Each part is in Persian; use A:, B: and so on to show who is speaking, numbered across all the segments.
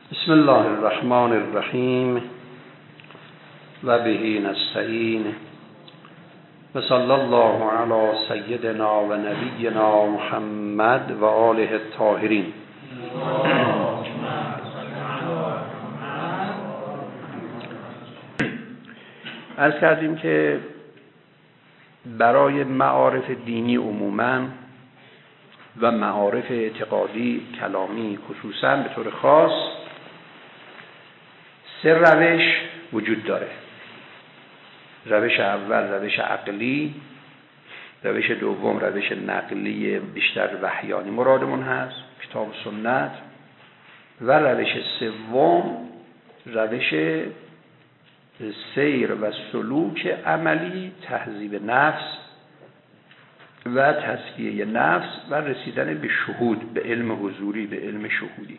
A: بسم الله الرحمن الرحیم و به نستعین و صلی الله علی سیدنا و نبینا محمد و آله الطاهرین. عرض کردیم که برای معارف دینی عموماً و معارف اعتقادی کلامی خصوصاً به طور خاص سه روش وجود داره. روش اول روش عقلی، روش دوم روش نقلی بیشتر وحیانی مرادمون هست، کتاب و سنت، و روش سوم روش سیر و سلوک عملی، تهذیب نفس و تزکیه نفس و رسیدن به شهود، به علم حضوری، به علم شهودی.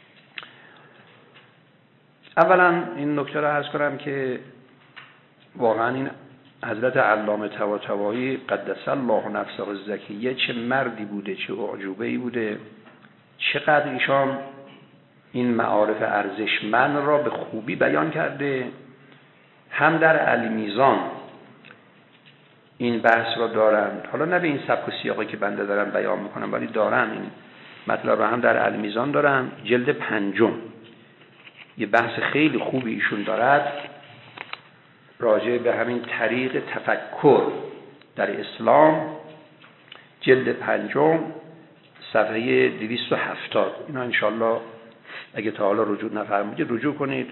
A: اولا این نکته را عرض کنم که واقعا این حضرت علامه طباطبایی قدس الله نفسه الزکیه چه مردی بوده، چه اعجوبه‌ای بوده، چقدر ایشان این معارف ارزشمند را به خوبی بیان کرده. هم در علی میزان این بحث را دارند، حالا نه به این سبک و سیاقی که بنده دارم بیان میکنم، ولی دارن این مطلب را هم در علی میزان دارن. جلد 5 یه بحث خیلی خوبی ایشون دارد راجع به همین طریق تفکر در اسلام، جلد 5 صفحه 270. اینا انشالله اگه تا حالا رجوع نفرمودید رجوع کنید.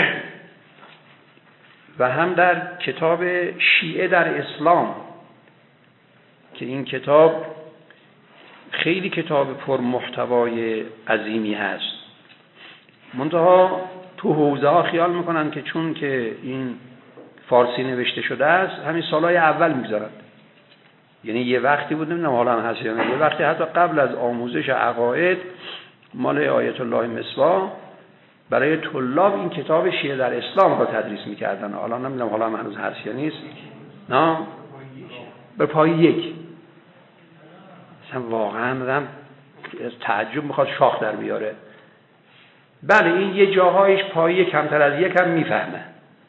A: و هم در کتاب شیعه در اسلام که این کتاب خیلی کتاب پر محتوای عظیمی هست، منتها تو حوزه ها خیال میکنن که چون که این فارسی نوشته شده است همین سالهای اول میگذارند. یعنی یه وقتی بود، نمیدونم حالا هم هست یا نه، یه وقتی حتی قبل از آموزش عقاید مال آیت الله مصباح برای طلاب این کتاب شیعه در اسلام رو تدریس میکردن. حالا نمیدونم حالا هم هنوز هست یا نیست. نه به پای 1 مثلا واقعا آدم تعجب میخواد شاخ در بیاره. بله این یه جاهایش پای کمتر از 1 هم میفهمه،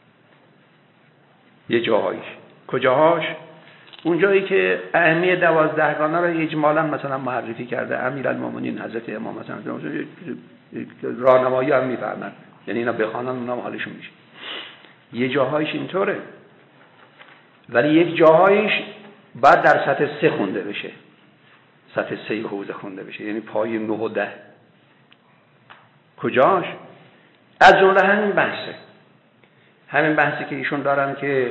A: یه جاهایش. کجاهاش؟ اون جایی که ائمه 12 گانه رو اجمالا مثلا معرفی کرده، امیرالمومنین حضرت امام مثلا راهنمایی هم میفهمن، یعنی اینا بخوانن اونم حالشون میشه. یه جاهایش اینطوره، ولی یک جاهایش بعد در سطح 3 خونده بشه، سطح 3 حوزه خونده بشه، یعنی پای 9 و 10. کجاش؟ از جمله همین بحثی که ایشون دارن که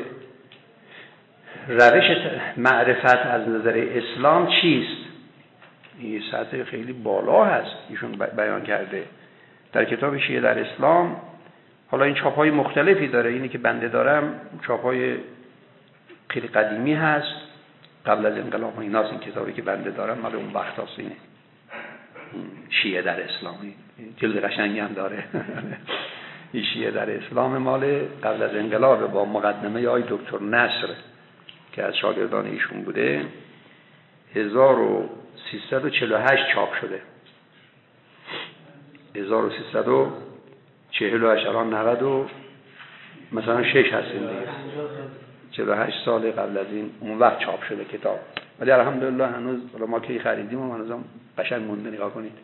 A: روش معرفت از نظر اسلام چیست. این سطح خیلی بالا هست ایشون بیان کرده در کتاب شیعه در اسلام. حالا این چاپ‌های مختلفی داره، اینی که بنده دارم چاپ‌های خیلی قدیمی هست، قبل از انقلاب ایناست. این کتابی که بنده دارم مال اون وقت هست، اینه شیعه در اسلام، جلد قشنگی هم داره. این شیعه در اسلام مال قبل از انقلاب با مقدمه آقای دکتر نصر که از شاگردان ایشون بوده، 1348 چاپ شده. 1348 الان 90 و مثلا 6 هستیم دیگه، 48 سال قبل از این اون وقت چاپ شده کتاب. ولی الحمدلله هنوز ما که خریدیم و هنوزم قشنگ مونده. نگاه کنید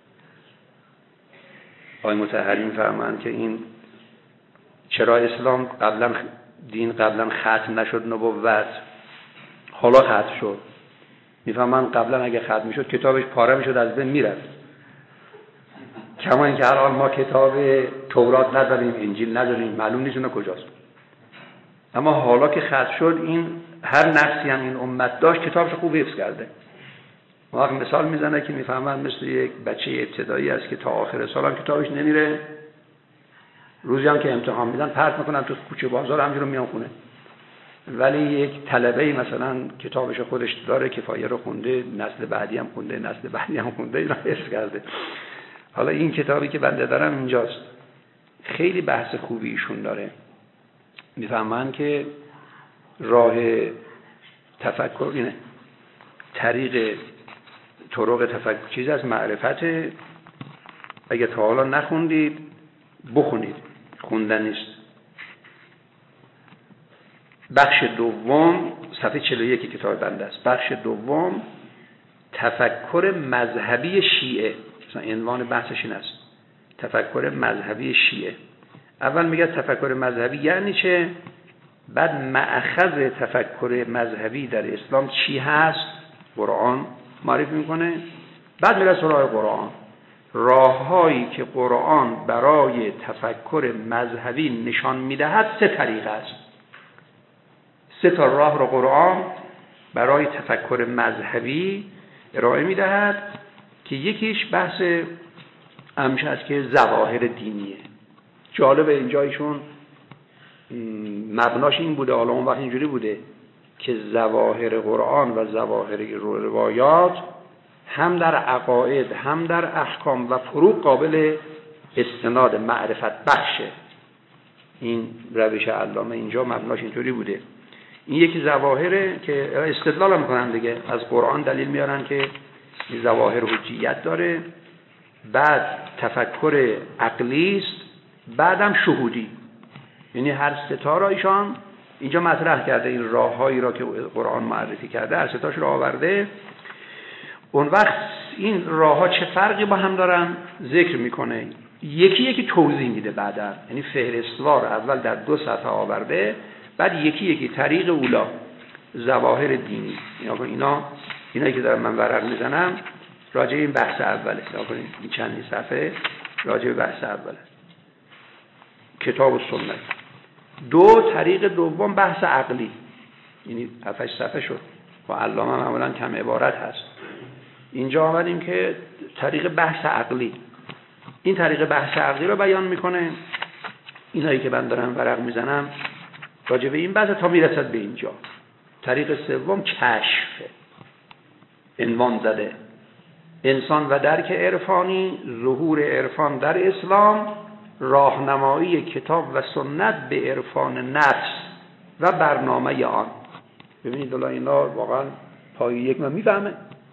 A: آقای مطهری می‌فرمایند که این چرا اسلام قبلا ختم نشد، نبوت حالا ختم شد. میفهمن قبلا اگه ختم میشد کتابش پاره میشد، از بین میرفت. کما اینکه الان ما کتاب تورات نداریم، انجیل نداریم، معلوم نیست اون کجاست. اما حالا که ختم شد، این هر نفسی هم این امت داشت کتابش خوب حفظ کرده. وقت مثال میزنه که میفهمن مثل یک بچه ابتدایی است که تا آخر سال هم کتابش نمیره، روزی هم که امتحان میدن پرت میکنن تو کوچه بازار، همینجوری میان خونه. ولی یک طلبه‌ای مثلا کتابش خودش داره، کفایه رو خونده، نسل بعدی هم خونده، نسل بعدی هم خونده، اینا حفظ کرده. حالا این کتابی که بنده دارم اینجاست، خیلی بحث خوبی ایشون داره. میفهمن که راه تفکر اینه، طریق طرق تفکر چیز از معرفت. اگه تا حالا نخوندید بخونید، خوندن نیست. بخش دوم صفحه 41 کتاب بنده است. بخش دوم تفکر مذهبی شیعه، مثلا عنوان بحثش این است، تفکر مذهبی شیعه. اول میگه تفکر مذهبی یعنی چه، بعد مأخذ تفکر مذهبی در اسلام چی هست، قرآن معرفی میکنه. بعد میره سراغ قرآن، راههایی که قرآن برای تفکر مذهبی نشان میدهد. 3 طریق است، 3 تا راه رو قرآن برای تفکر مذهبی ارائه میدهد که یکیش بحث همیشه است که ظواهر دینیه. جالب اینجایشون مبناش این بوده، حالا اون وقت اینجوری بوده که ظواهر قرآن و ظواهر روایات هم در عقاید هم در احکام و فروع قابل استناد معرفت بخشه. این روش علامه اینجا مبناش اینطوری بوده. این یکی ظواهره که استدلال میکنن دیگه، از قرآن دلیل میارن که این ظواهر حجیت داره. بعد تفکر عقلی است، بعدم شهودی. یعنی هر 3 تا را ایشان اینجا مطرح کرده، این راههایی را که قرآن معرفی کرده هر 3 تاش را آورده. اون وقت این راهها چه فرقی با هم دارن ذکر میکنه، یکی توضیح میده بعدا. یعنی فهرستوار اول در 2 صفحه آورده، بعد یکی طریق اولا ظواهر دینی. اینایی که دارم من ورق میزنم راجع این بحث اوله. این چند صفحه راجع به بحث اوله، کتاب و سنت. 2 طریق دوم بحث عقلی، یعنی 7 صفحه شد و علامه معمولا کم عبارت هست. اینجا آمدیم که طریق بحث عقلی، این طریق بحث عقلی رو بیان میکنه. اینایی که من دارم ورق میزنم راجع به این بحث تا میرسد به اینجا. طریق سوم کشف، عنوان زده انسان و درک عرفانی، ظهور عرفان در اسلام، راهنمایی کتاب و سنت به عرفان نفس و برنامه آن. ببینید الله اینا واقعا پای 1 من میفهمه،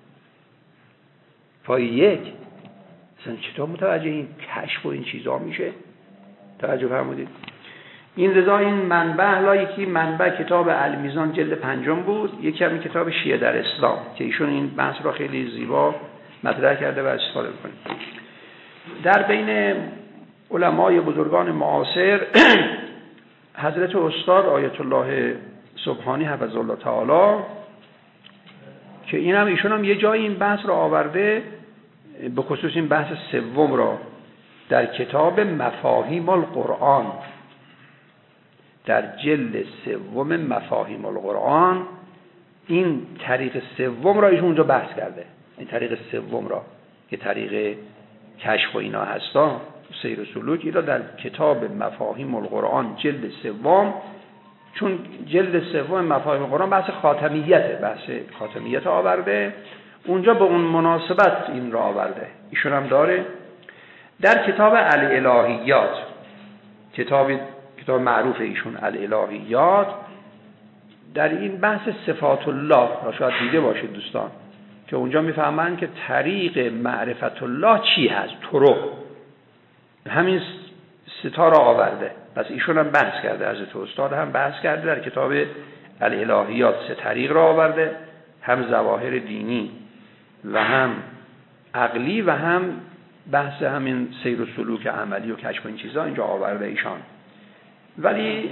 A: پای 1 مثلا چطور متوجه این کشف و این چیزا میشه؟ توجه فرمودید؟ این رضا این منبع لایکی منبع کتاب المیزان جلد 5 بود، یکی همین کتاب شیعه در اسلام که ایشون این بحث را خیلی زیبا مطرح کرده و استفاده می‌کنه. در بین علمای بزرگان معاصر حضرت استاد آیت الله سبحانی حفظه الله تعالی که این هم ایشون هم یه جایی این بحث را آورده، به خصوص این بحث سوم را در کتاب مفاهیم القرآن، در جلد 3 مفاهیم القرآن این طریق سوم را ایشون اونجا بحث کرده. این طریق سوم را که طریق کشف و اینا هستا، سیر و سلوک، اینا در کتاب مفاهیم القرآن جلد 3، چون جلد 3 مفاهیم القرآن بحث خاتمیت آورده، اونجا به اون مناسبت این را آورده. ایشون هم داره در کتاب الالهیات، کتاب معروف ایشون الالهیات، در این بحث صفات الله را شاید دیده باشید دوستان، که اونجا میفهمن که طریق معرفت الله چی هست، طرق همین 3 تا را آورده. پس ایشون هم بحث کرده، حضرت استاد هم بحث کرده در کتاب الالهیات 3 طریق را آورده، هم ظواهر دینی و هم عقلی و هم بحث همین سیر و سلوک عملی و کشف این چیزا اینجا آورده ایشان. ولی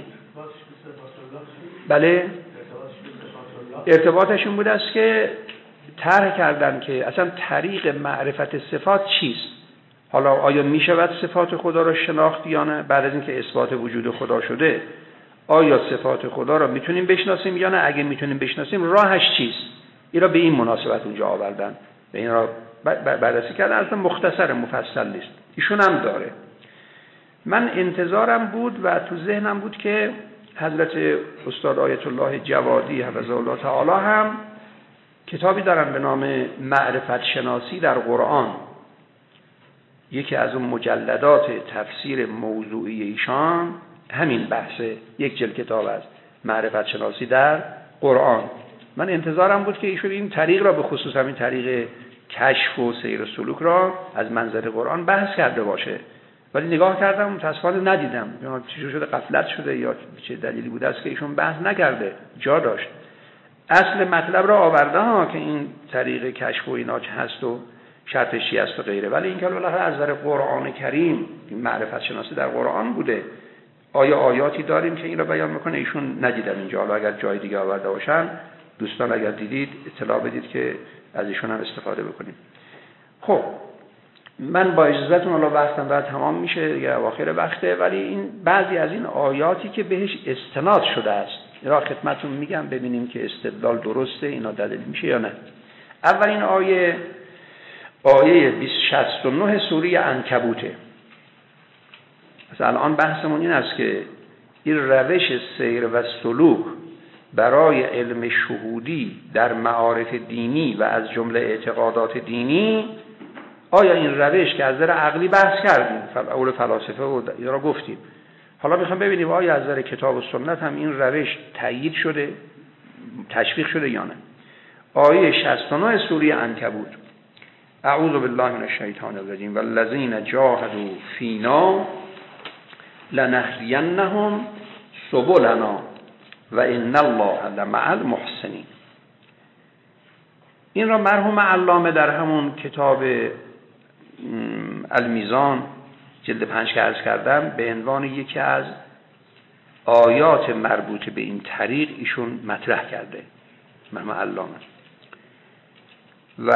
A: بله ارتباطش این بوده است که طرح کردن که اصلا طریق معرفت صفات چیست. حالا آیا می شود صفات خدا را شناخت یا نه؟ بعد از اینکه اثبات وجود خدا شده آیا صفات خدا را میتونیم بشناسیم یا نه؟ اگه میتونیم بشناسیم راهش چیست؟ این را به این مناسبت اونجا آوردن، به این را بررسی کردن. اصلا مختصر مفصل نیست، ایشون هم داره. من انتظارم بود و تو ذهنم بود که حضرت استاد آیت الله جوادی حفظه الله تعالی هم کتابی دارن به نام معرفت شناسی در قرآن، یکی از اون مجلدات تفسیر موضوعی ایشان همین بحثه، 1 جلد کتاب است، معرفت شناسی در قرآن. من انتظارم بود که ایشون این طریق را، به خصوص همین طریق کشف و سیر و سلوک را از منظر قرآن بحث کرده باشه، ولی نگاه کردم متأسفانه ندیدم چی شده، غفلت شده یا چه دلیلی بوده است که ایشون بحث نکرده، جا داشت اصل مطلب را آورده ها که این طریق کشف و اینا چه هست و شرطش چی است و غیره. ولی این که بالاخره از نظر قرآن کریم این معرفت شناسی در قرآن بوده، آیاتی داریم که این را بیان میکنه، ایشون ندیدن اینجا. حالا اگر جای دیگه آورده باشن دوستان اگر دیدید اطلاع بدید که از ایشون هم استفاده بکنیم. خب من با اجازهتون حالا وقتم بعد تمام میشه یا اواخر وقته، ولی این بعضی از این آیاتی که بهش استناد شده است را خدمتتون میگم ببینیم که استدلال درسته، اینا دلیل میشه یا نه. اولین آیه 269 سوره عنکبوته. مثلا الان بحثمون این است که این روش سیر و سلوک برای علم شهودی در معارف دینی و از جمله اعتقادات دینی، آیا این روش که از نظر عقلی بحث کردیم، اول فلاسفه و اینا را گفتیم، حالا میخوام ببینیم آیا از نظر کتاب و سنت هم این روش تایید شده، تشویق شده یا نه. آیه 69 سوره عنکبوت: اعوذ بالله من الشیطان الرجیم والذین جاهدوا فینا لنهدینهم سبلنا و ان الله لمع المحسنین. این را مرحوم علامه در همون کتاب المیزان جلد 5 که عرض کردم به عنوان یکی از آیات مربوط به این طریق ایشون مطرح کرده مرحوم علامه. و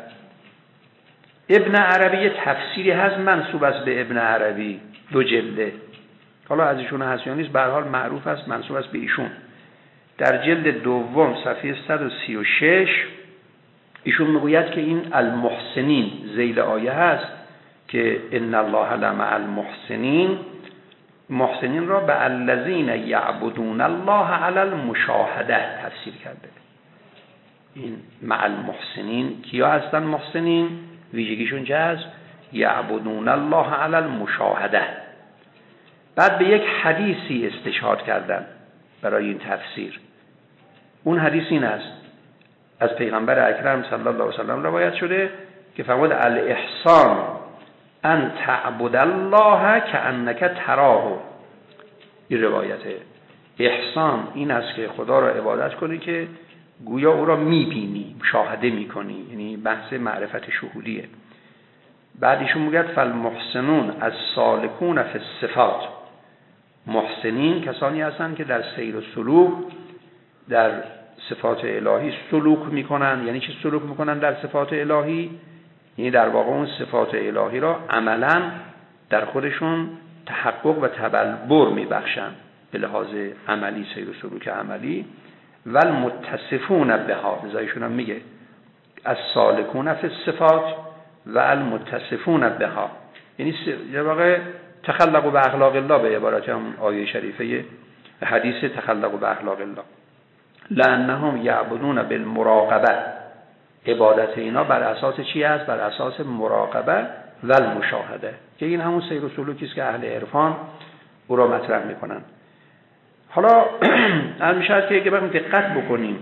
A: ابن عربی تفسیری هست منسوب است به ابن عربی 2 جلده، حالا از ایشون هست یا نیست، به هر حال معروف است منسوب است به ایشون. در جلد دوم صفحه 136 ایشون میگوید که این المحسنین ذیل آیه هست که ان الله لمع المحسنین، محسنین را به الذین یعبدون الله علی المشاهده تفسیر کرده. این مع المحسنین کیا هستن؟ محسنین ویژگیشون چه است؟ یعبدون الله علی المشاهده. بعد به یک حدیثی استشهاد کردن برای این تفسیر. اون حدیث این است، از پیغمبر اکرم صلی الله علیه و سلم روایت شده که فرمود الاحسان ان تعبد الله کأنک تراه. این روایته. احسان این است که خدا را عبادت کنی که گویا او را میبینی، مشاهده میکنی، یعنی بحث معرفت شهودیه. بعد ایشون میگه فالمحسنون السالکون فی الصفات، محسنین کسانی هستند که در سیر و سلوک در صفات الهی سلوک میکنن. یعنی چه سلوک میکنن در صفات الهی؟ یعنی در واقع اون صفات الهی را عملا در خودشون تحقق و تبلور میبخشن به لحاظ عملی، سیر و سلوک عملی. والمتصفون بها، نزایشون هم میگه السالکون فی الصفات و المتصفون بها، یعنی در واقع تخلقوا باخلاق الله به عبارت هم آیه شریفه حدیث تخلقوا باخلاق الله. لانهم یعبدون بالمراقبه، عبادت اینا بر اساس چی است؟ بر اساس مراقبه و المشاهده، که این همون سیر و سلوکی است که اهل عرفان او را مطرح میکنن. حالا میشه که بخوایم دقت بکنیم،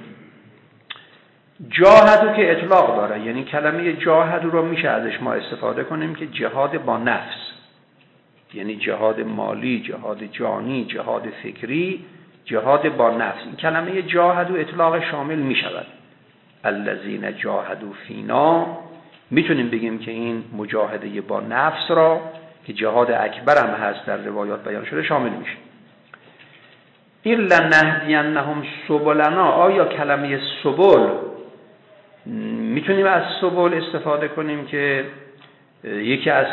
A: جاهدو که اطلاق داره، یعنی کلمه جاهدو رو میشه ازش ما استفاده کنیم که جهاد با نفس، یعنی جهاد مالی، جهاد جانی، جهاد فکری، جهاد با نفس. این کلمه جاهدو اطلاق شامل میشود. الذین جاهدوا فینا، میتونیم بگیم که این مجاهده با نفس را که جهاد اکبر هم هست در روایات بیان شده شامل میشه. این لنهدینهم سبلنا، آیا کلمه سبل میتونیم از سبل استفاده کنیم که یکی از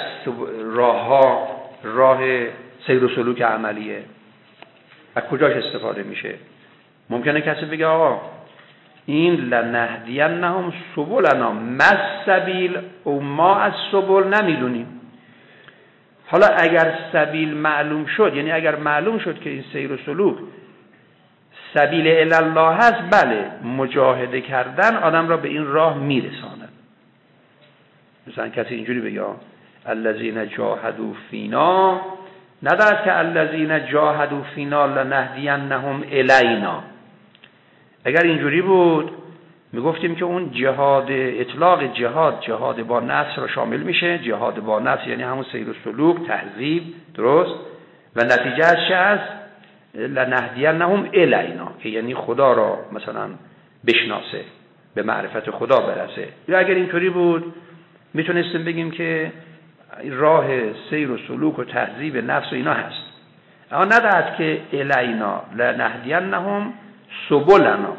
A: راه سیر و سلوک عملیه؟ از کجاش استفاده میشه؟ ممکنه کسی بگه آقا این لنهدینهم سبلنا مسبیل او ما از سبل نمیدونیم. حالا اگر سبیل معلوم شد، یعنی اگر معلوم شد که این سیر و سلوک سبیل الله هست، بله مجاهده کردن آدم را به این راه میرساند. مثلا کسی اینجوری بگه الذین جاهدوا فینا، ندارد که الذین جاهدوا فینا لنهدینهم الینا. اگر اینجوری بود میگفتیم که اون جهاد، اطلاق جهاد با نفس را شامل میشه. جهاد با نفس یعنی همون سیر و سلوک، تهذیب، درست، و نتیجه از چه است؟ لنهدینهم الینا، که یعنی خدا را مثلا بشناسه، به معرفت خدا برسه. یا اگر اینطوری بود میتونستیم بگیم که راه سیر و سلوک و تهذیب نفس و اینا هست. اما ندهد که الینا لنهدینهم سبلنا،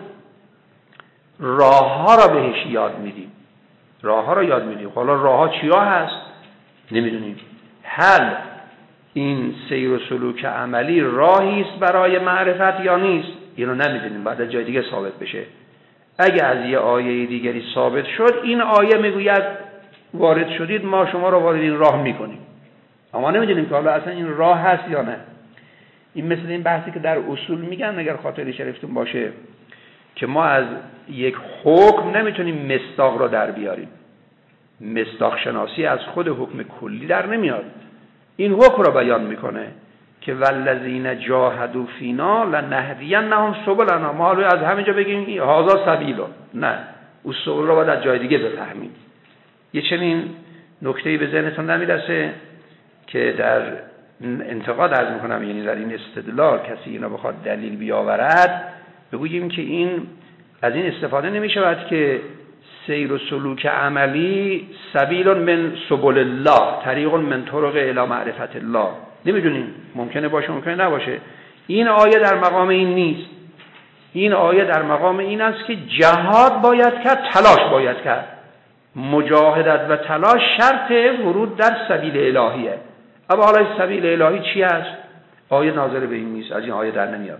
A: راه ها را بهش یاد میدیم، راه ها را یاد میدیم. حالا راه ها چیا هست نمیدونیم. هل این سیر و سلوک عملی راهی است برای معرفت یا نیست، اینو نمیدونیم، بعد از جای دیگه ثابت بشه. اگه از یه آیه دیگری ثابت شد، این آیه میگوید وارد شدید ما شما را وارد این راه میکنیم، اما نمیدونیم که حالا اصلا این راه هست یا نه. این مثل این بحثی که در اصول میگن، اگر خاطر شریفتون باشه، که ما از یک حکم نمیتونیم مصداق را در بیاریم. مصداق شناسی از خود حکم کلی در نمیاد. این حکم را بیان میکنه که والذین جاهدوا فینا لنهدینهم سبلنا. ما حالا از همینجا بگیم هذا سبیل، نه، اصول را باید از جای دیگه بفهمیم. یه چنین نکته‌ای به ذهنتون نمیرسه که در انتقاد عرض میکنم، یعنی در این استدلال کسی اینا بخواد دلیل بیاورد، بگوییم که این از این استفاده نمیشود که سیر و سلوک عملی سبیل من سبل الله، طریق من طرق الی معرفت الله. نمیدونیم، ممکنه باشه ممکنه نباشه. این آیه در مقام این نیست. این آیه در مقام این است که جهاد باید کرد، تلاش باید کرد. مجاهدت و تلاش شرط ورود در سبیل الهیه. اما حالا سبیل الهی چی است؟ آیه ناظر به این نیست، از این آیه در نمیاد.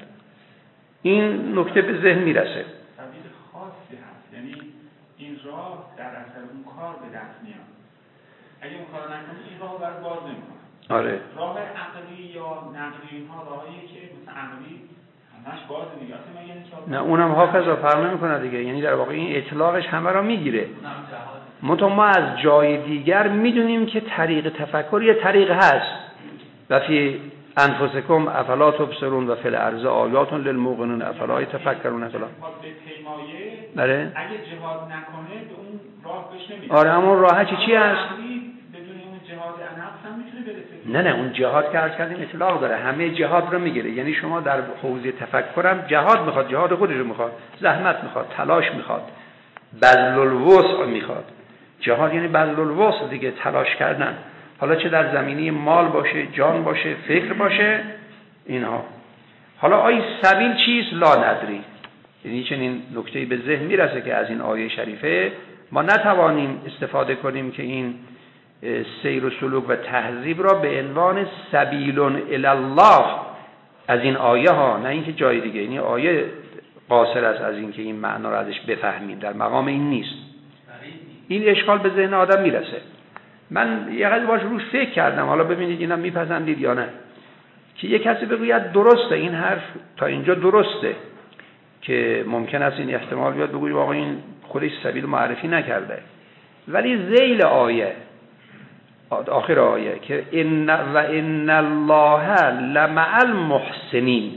A: این نکته به ذهن میرسه.
B: سبیل خاصی هست، یعنی این راه در اثر اون کار به دست میاد. اگه اون کار نکنی این راه برای باز نمیکنه.
A: آره.
B: راه عقلی یا نقلی اینها راهیه که مثلا عقلی همش باز دیگه.
A: نه اونم حافظا فرق نمیکنه دیگه، یعنی در واقع این اطلاقش همه را میگیره. ما از جای دیگر میدونیم که طریق تفکر یه طریق هست. و فی انفسکم افلا تبصرون و فی الارض آیات للموقنون افلا یتفکرون. فلا
B: اگه جهاد نکنه به اون راه بهش نمیرسه.
A: آره، اما راه چی هست؟
B: بدون اون جهاد نفس هم میتونه برسه.
A: نه اون جهاد که عرض کردیم اطلاق داره، همه جهاد رو میگیره. یعنی شما در حوزه تفکرم جهاد میخواد، جهاد خودش رو میخواد، زحمت میخواد، تلاش میخواد، بذل الوسع میخواد. جهاد یعنی بذل الوسع دیگه، تلاش کردن. حالا چه در زمینه مال باشه، جان باشه، فکر باشه، اینها. حالا آیه سبیل چیست؟ لا ندری. یعنی چنین نکته‌ای به ذهن میرسه که از این آیه شریفه ما نتوانیم استفاده کنیم که این سیر و سلوک و تهذیب را به عنوان سبیل الی الله از این آیه ها، نه اینکه جای دیگه. یعنی آیه قاصر است از اینکه این معنا را ازش بفهمیم، در مقام این نیست. این اشکال به ذهن آدم میرسه. من یه قضیه باش روش فکر کردم، حالا ببینید اینا میپسندید یا نه. که یه کسی بگوید درسته این حرف تا اینجا درسته، که ممکن است این احتمال بیاد بگوید واقعا این خودش سبیل معرفی نکرده، ولی ذیل آیه، آخر آیه که ان الله لمع المحسنین،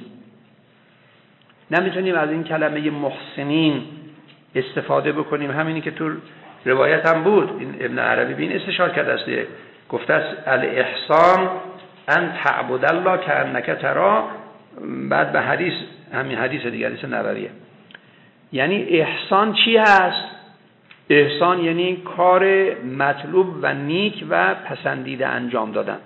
A: نمیتونیم از این کلمه محسنین استفاده بکنیم. همینی که تو روایت هم بود، این ابن عربی بین استشار کرده است، گفته است الاحسان ان تعبد الله کانک ترا. بعد به حدیث، همین حدیث دیگه، حدیث نبویه. یعنی احسان چی هست؟ احسان یعنی کار مطلوب و نیک و پسندیده انجام دادن.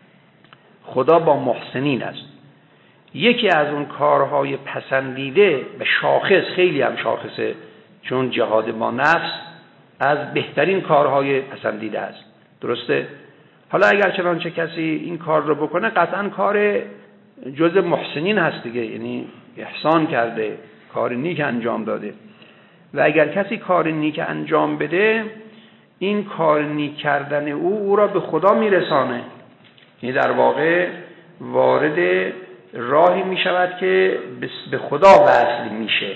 A: خدا با محسنین است. یکی از اون کارهای پسندیده و شاخص، خیلی هم شاخصه، چون جهاد با نفس از بهترین کارهای پسندیده است. درسته؟ حالا اگر چنانچه کسی این کار رو بکنه، قطعا کار جز محسنین هست دیگه، یعنی احسان کرده، کار نیک انجام داده. و اگر کسی کار نیک انجام بده، این کار نیک کردن او را به خدا میرسانه. یعنی در واقع وارد راهی میشود که به خدا وصل میشه.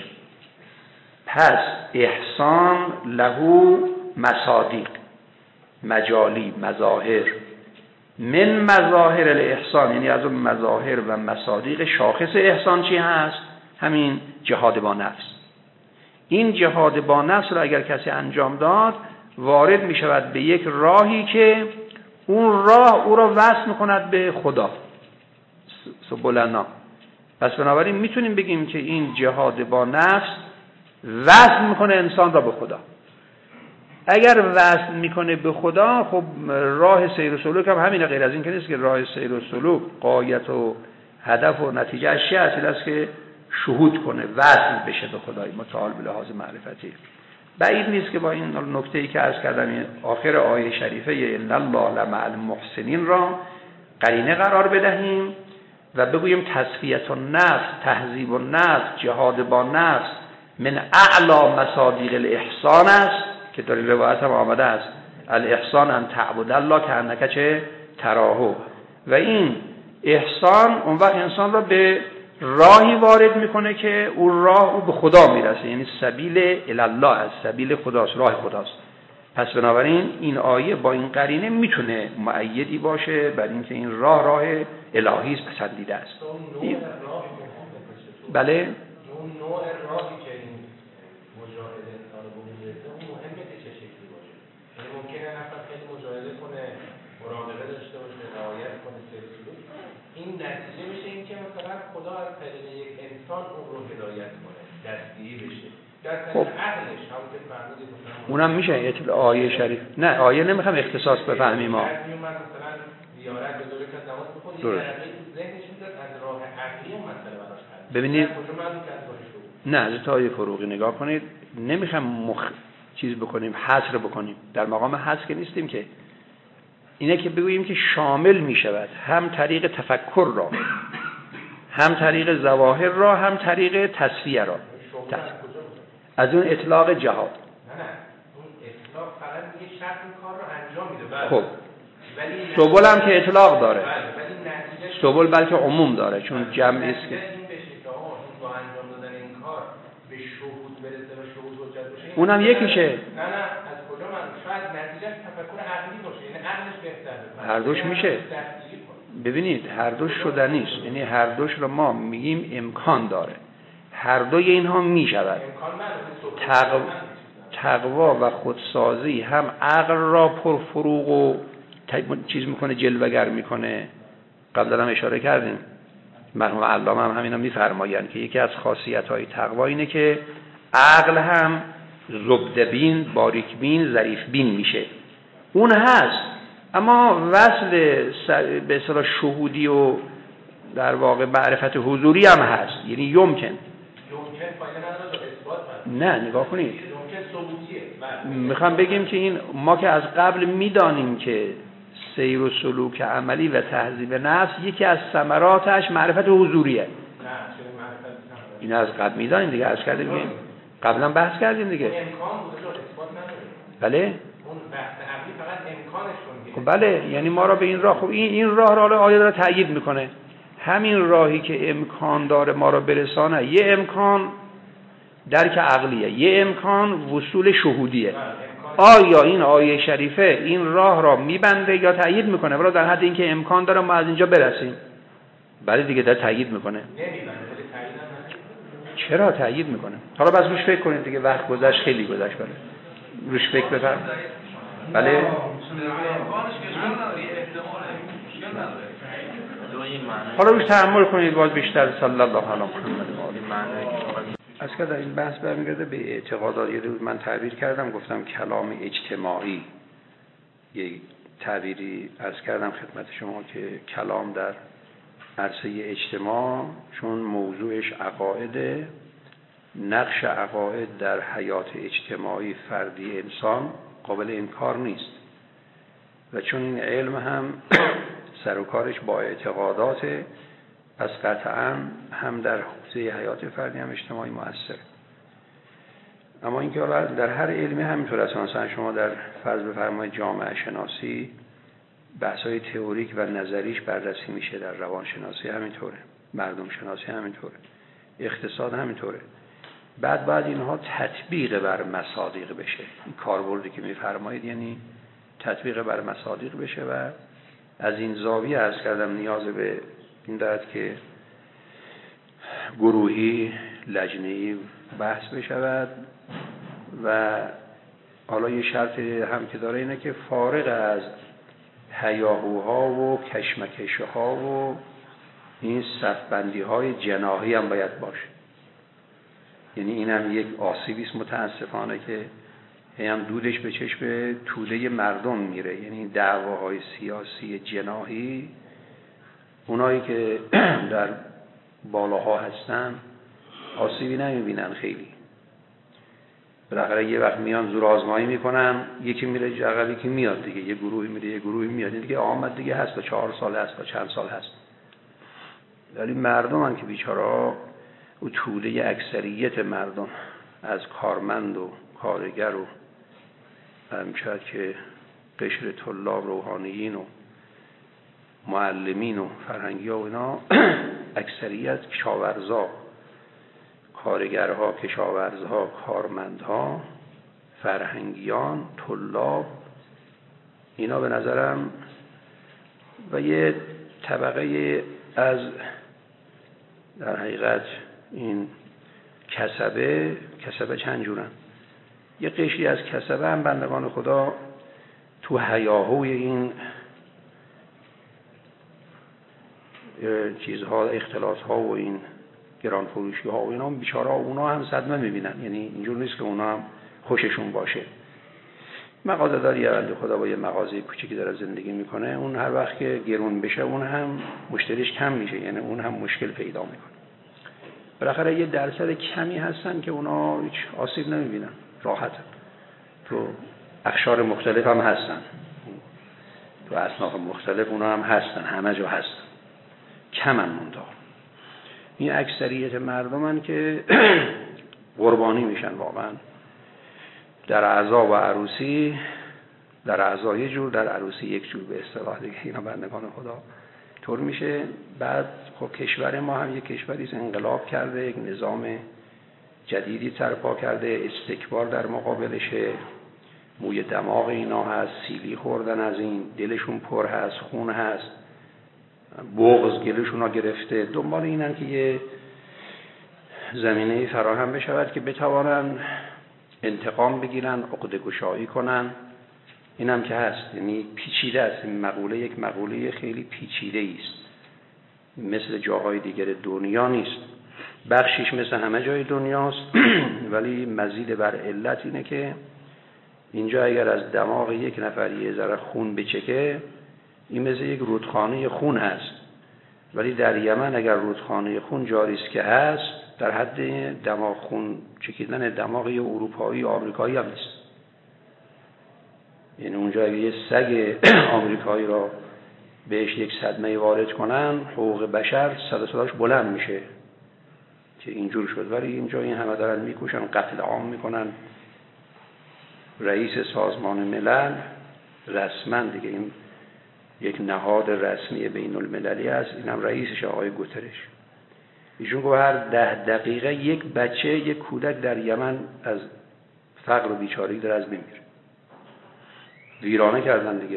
A: پس احسان لهو مصادیق، مجالی، مظاهر. من مظاهر الاحسان، یعنی از اون مظاهر و مصادیق شاخص احسان چی هست؟ همین جهاد با نفس. این جهاد با نفس رو اگر کسی انجام داد وارد می شود به یک راهی که اون راه او را وصل می کند به خدا سبلنا. پس بنابراین میتونیم بگیم که این جهاد با نفس وصل میکنه انسان را به خدا. اگر وصل میکنه به خدا، خب راه سیر و سلوک هم همینه، غیر از این که نیست که راه سیر و سلوک غایت و هدف و نتیجه اشیاء اصیل است که شهود کنه، وصل بشه به خدای متعال به لحاظ معرفتی. بعید نیست که با این نکته‌ای که عرض کردم آخر آیه شریفه ان الله لمع المحسنین را قرینه قرار بدهیم و بگوییم تصفیه النفس، تهذیب النفس، جهاد با نفس من اعلی مصادیق الاحسان است که در روایت هم آمده است الاحسان ان تعبد الله کأنک چه تراه. و این احسان اون وقت انسان را به راهی وارد میکنه که اون راه او به خدا میرسه، یعنی سبیل الله است، سبیل خداست، راه خداست. پس بنابراین این آیه با این قرینه میتونه مؤیدی باشه بر اینکه این راه الهی است، پسندیده است. بله
C: اون نوع راهی که این مجاهده انسان رو بگیرده اون مهمه که چه شکلی باشه. یعنی ممکنه نفر خیلی مجاهده کنه، مراقبه داشته باشه، رعایت کنه، سلسله این نتیجه میشه این که مثلا خدا از طریق یک انسان اون رو هدایت کنه، دستگیری بشه.
A: خب اونم میشه آیه شریف. نه آیه نمیخوام اختصاص بفهمیم ما.
C: مثلا زیارت به دوره که نماز بخونید این درقه تو ذهنش میذاره از راه عقلی اون مسئله براش حل.
A: ببینید نه از تای فروغی نگاه کنید، نمیخوام چیز بکنیم، حصر بکنیم، در مقام حصر که نیستیم که، اینه که بگوییم که شامل میشود هم طریق تفکر را، هم طریق ظواهر را، هم طریق تصفیه را. از اون اطلاق جهاد.
C: نه اون اطلاق فقط میگه شرط این کار رو انجام میده.
A: خب سبل هم که اطلاق داره، سبل بلکه عموم داره چون جمعی است که
C: این بشه که آقا این با انجام دادن این کار به شهود برسه و شهود حجت بشه،
A: اونم یکیشه.
C: نه از کجا من شاید نتیجه تفکر عقلی باشه، یعنی عقلش بهتره.
A: هر دوش میشه. ببینید هر دوش شدنی است، یعنی هر دوش رو ما میگیم امکان داره، هر دوی اینها میشود. تقوا و خودسازی هم عقل را پرفروغ و چیز میکنه، جلوگر میکنه. قبلا هم اشاره کردیم، مرحوم علامه هم همینا میفرمایند که یکی از خاصیت‌های تقوا اینه که عقل هم زبدبین، باریکبین، ظریفبین میشه. اون هست، اما وصل به اصطلاح شهودی و در واقع معرفت حضوری هم هست، یعنی یمکن نه نگاه کنید، میخوام بگیم که این ما که از قبل میدانیم که سیر و سلوک عملی و تهذیب نفس یکی از ثمراتش معرفت حضوریه. این از قبل میدانیم دیگه، عرض کردیم که قبلا بحث کردیم دیگه. بله
C: اون بحث عقلی فقط امکانش
A: خب بله، یعنی ما را به این راه، خب این راه را آیه داره تأیید میکنه، همین راهی که امکان داره ما را برسانه، یه امکان درک عقلیه، یه امکان وصول شهودیه. آیا این آیه شریفه این راه را میبنده یا تأیید میکنه؟ ولی در حد اینکه امکان داره ما از اینجا برسیم. بله دیگه در تأیید میکنه. چرا تأیید میکنه؟ حالا بس روش فکر کنید دیگه، وقت گذشت، خیلی گذشت. بله روش فکر بفرمایید. بله حالا روش تأمل کنید باز بیشتر. صلی الله علی محمد و آله. از که در این بحث برمیگرده به اعتقادات. یه روز من تعبیر کردم، گفتم کلام اجتماعی، یه تعبیری عرض کردم خدمت شما که کلام در عرصه اجتماع چون موضوعش عقاید، نقش عقاید در حیات اجتماعی فردی انسان قابل انکار نیست و چون این علم هم سر و کارش با اعتقاداته، پس قطعا هم در حوزه حیات فردی هم اجتماعی مؤثر. اما اینکه در هر علمی همینطور است. مثلا شما در فرض بفرمایید جامعه شناسی بحث‌های تئوریک و نظریش بررسی میشه، در روانشناسی همینطوره، مردم شناسی همینطوره، اقتصاد همینطوره. بعد اینها تطبیق بر مصادیق بشه. این کاربردی که میفرمایید یعنی تطبیق بر مصادیق بشه و از این زاویه عرض کردم نیاز به این دارد که گروهی لجنه‌ای بحث بشود و حالا یه شرط هم که داره اینه که فارغ از هیاهوها و کشمکش‌ها و این صفبندی‌های جناحی هم باید باشه. یعنی این هم یک آسیبی است متاسفانه که هم دودش به چشم توده مردم میره. یعنی دعواهای سیاسی جناحی، اونایی که در بالاها هستن آسیبی نمیبینن خیلی. بالاخره یه وقت میان زور آزمایی میکنن، یکی میره جغل یکی میاد دیگه، یه گروهی میره یه گروهی میاد دیگه، آمد دیگه هست تا 4 سال هست تا چند سال هست. ولی مردم که بیچاره‌ها و توده اکثریت مردم از کارمند و کارگر و همچنین که قشر طلاب روحانیین و معلمین و فرهنگی ها و اینا، اکثریت کشاورزا، کارگرها، کشاورزها، کارمندها، فرهنگیان، طلاب، اینا به نظرم و یه طبقه از در حقیقت این کسبه چند جورن. یه قشری از کسبه هم بندگان خدا تو هیاهوی این چیزها، اختلاطها و این گران فروشی ها و اینا، بیچاره اونا هم صدمه میبینن. یعنی اینجور نیست که اونا هم خوششون باشه. مغازه داری بنده خدا با یه مغازه کوچیکی داره زندگی میکنه، اون هر وقت که گرون بشه اون هم مشتریش کم میشه، یعنی اون هم مشکل پیدا میکنه. بالاخره یه درصد کمی هستن که اونا هیچ آسیب نمیبینن، راحتن. تو اقشار مختلف هم هستن، تو اصناف مختلف اونا هم هستن، همه جا هستن، کمن منتها. این اکثریت مردمن که قربانی میشن واقعا. در عزا و عروسی، در عزا یه جور، در عروسی یک جور به اصطلاح دیگه. اینا بندگان خدا طور میشه. بعد خب کشور ما هم یک کشوری است انقلاب کرده، یک نظام جدیدی سرپا کرده، استکبار در مقابلشه، موی دماغ اینا هست، سیلی خوردن از این، دلشون پر هست، خون هست، بغض گلشون ها گرفته، دنبال اینن که یه زمینه فراهم بشود که بتوانن انتقام بگیرن، عقده گشایی کنن. اینم که هست، یعنی پیچیده است این مقوله، یک مقوله خیلی پیچیده است، مثل جاهای دیگر دنیا نیست. بخشیش مثل همه جای دنیاست ولی مزید بر علت اینه که اینجا اگر از دماغ یک نفر یه ذره خون بچکه، این مثل یک رودخانه خون هست. ولی در یمن اگر رودخانه خون جاری است که هست، در حد دماغ خون چکیدن دماغ یه اروپایی آمریکایی هم نیست. یعنی اونجا اگه یه سگ آمریکایی را بهش یک صدمه وارد کنن، حقوق بشر صداش بلند میشه که اینجور شد. ولی اینجا این همه دارن میکوشن، قتل عام میکنن. رئیس سازمان ملل رسما دیگه، این یک نهاد رسمی بین المللی است، اینم رئیسش آقای گوترش، ایشون گفت هر 10 دقیقه یک بچه، یک کودک در یمن از فقر و بیچارگی در از میمیره. ویرانه کردن دیگه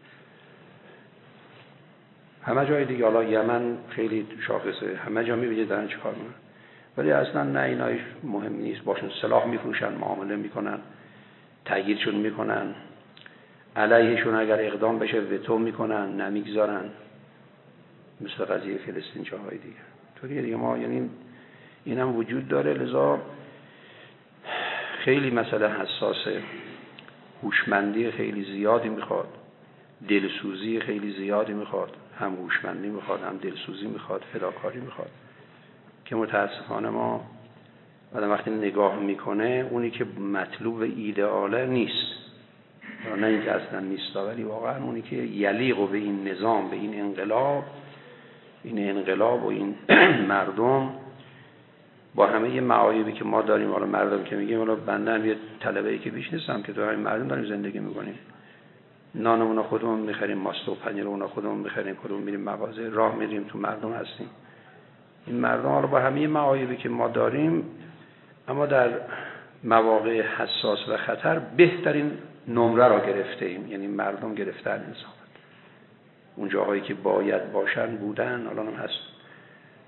A: همه جای دیگه. حالا یمن خیلی شاخصه، همه جا میبینید دارن چیکار میکنن، ولی اصلا نه اینایش مهم نیست. باشون سلاح میفروشن، معامله میکنن، تغییرشون میکنن، علیهشون اگر اقدام بشه وتو میکنن، نمیگذارن. مثل قضیه فلسطین جاهای دیگه طوریه دیگه. ما یعنی اینم وجود داره، لذا خیلی مسئله حساسه، هوشمندی خیلی زیادی میخواد، دلسوزی خیلی زیادی میخواد، هم هوشمندی میخواد، هم دلسوزی میخواد، فداکاری میخواد، که متاسفانه ما آدم وقتی نگاه میکنه اونی که مطلوب و ایدئاله نیست، نه اینکه اصلا نیست، ولی واقعا اونی که یلیق به این نظام، به این انقلاب و این مردم، با همه معایبی که ما داریم. حالا مردم که میگیم، حالا بنده هم یه طلبه‌ای که بیش نیستم که تو همین مردم داریم زندگی میکنیم، نانمون خودمون میخریم، ماست و پنیر اون خودمون میخریم، خودمون میریم مغازه، راه میریم، تو مردم هستیم. این مردم حالا با همه معایبی که ما داریم، اما در مواقع حساس و خطر بهترین نمره را گرفته ایم. یعنی مردم گرفتن انصافا اون جاهایی که باید باشن بودن، الان هم هست.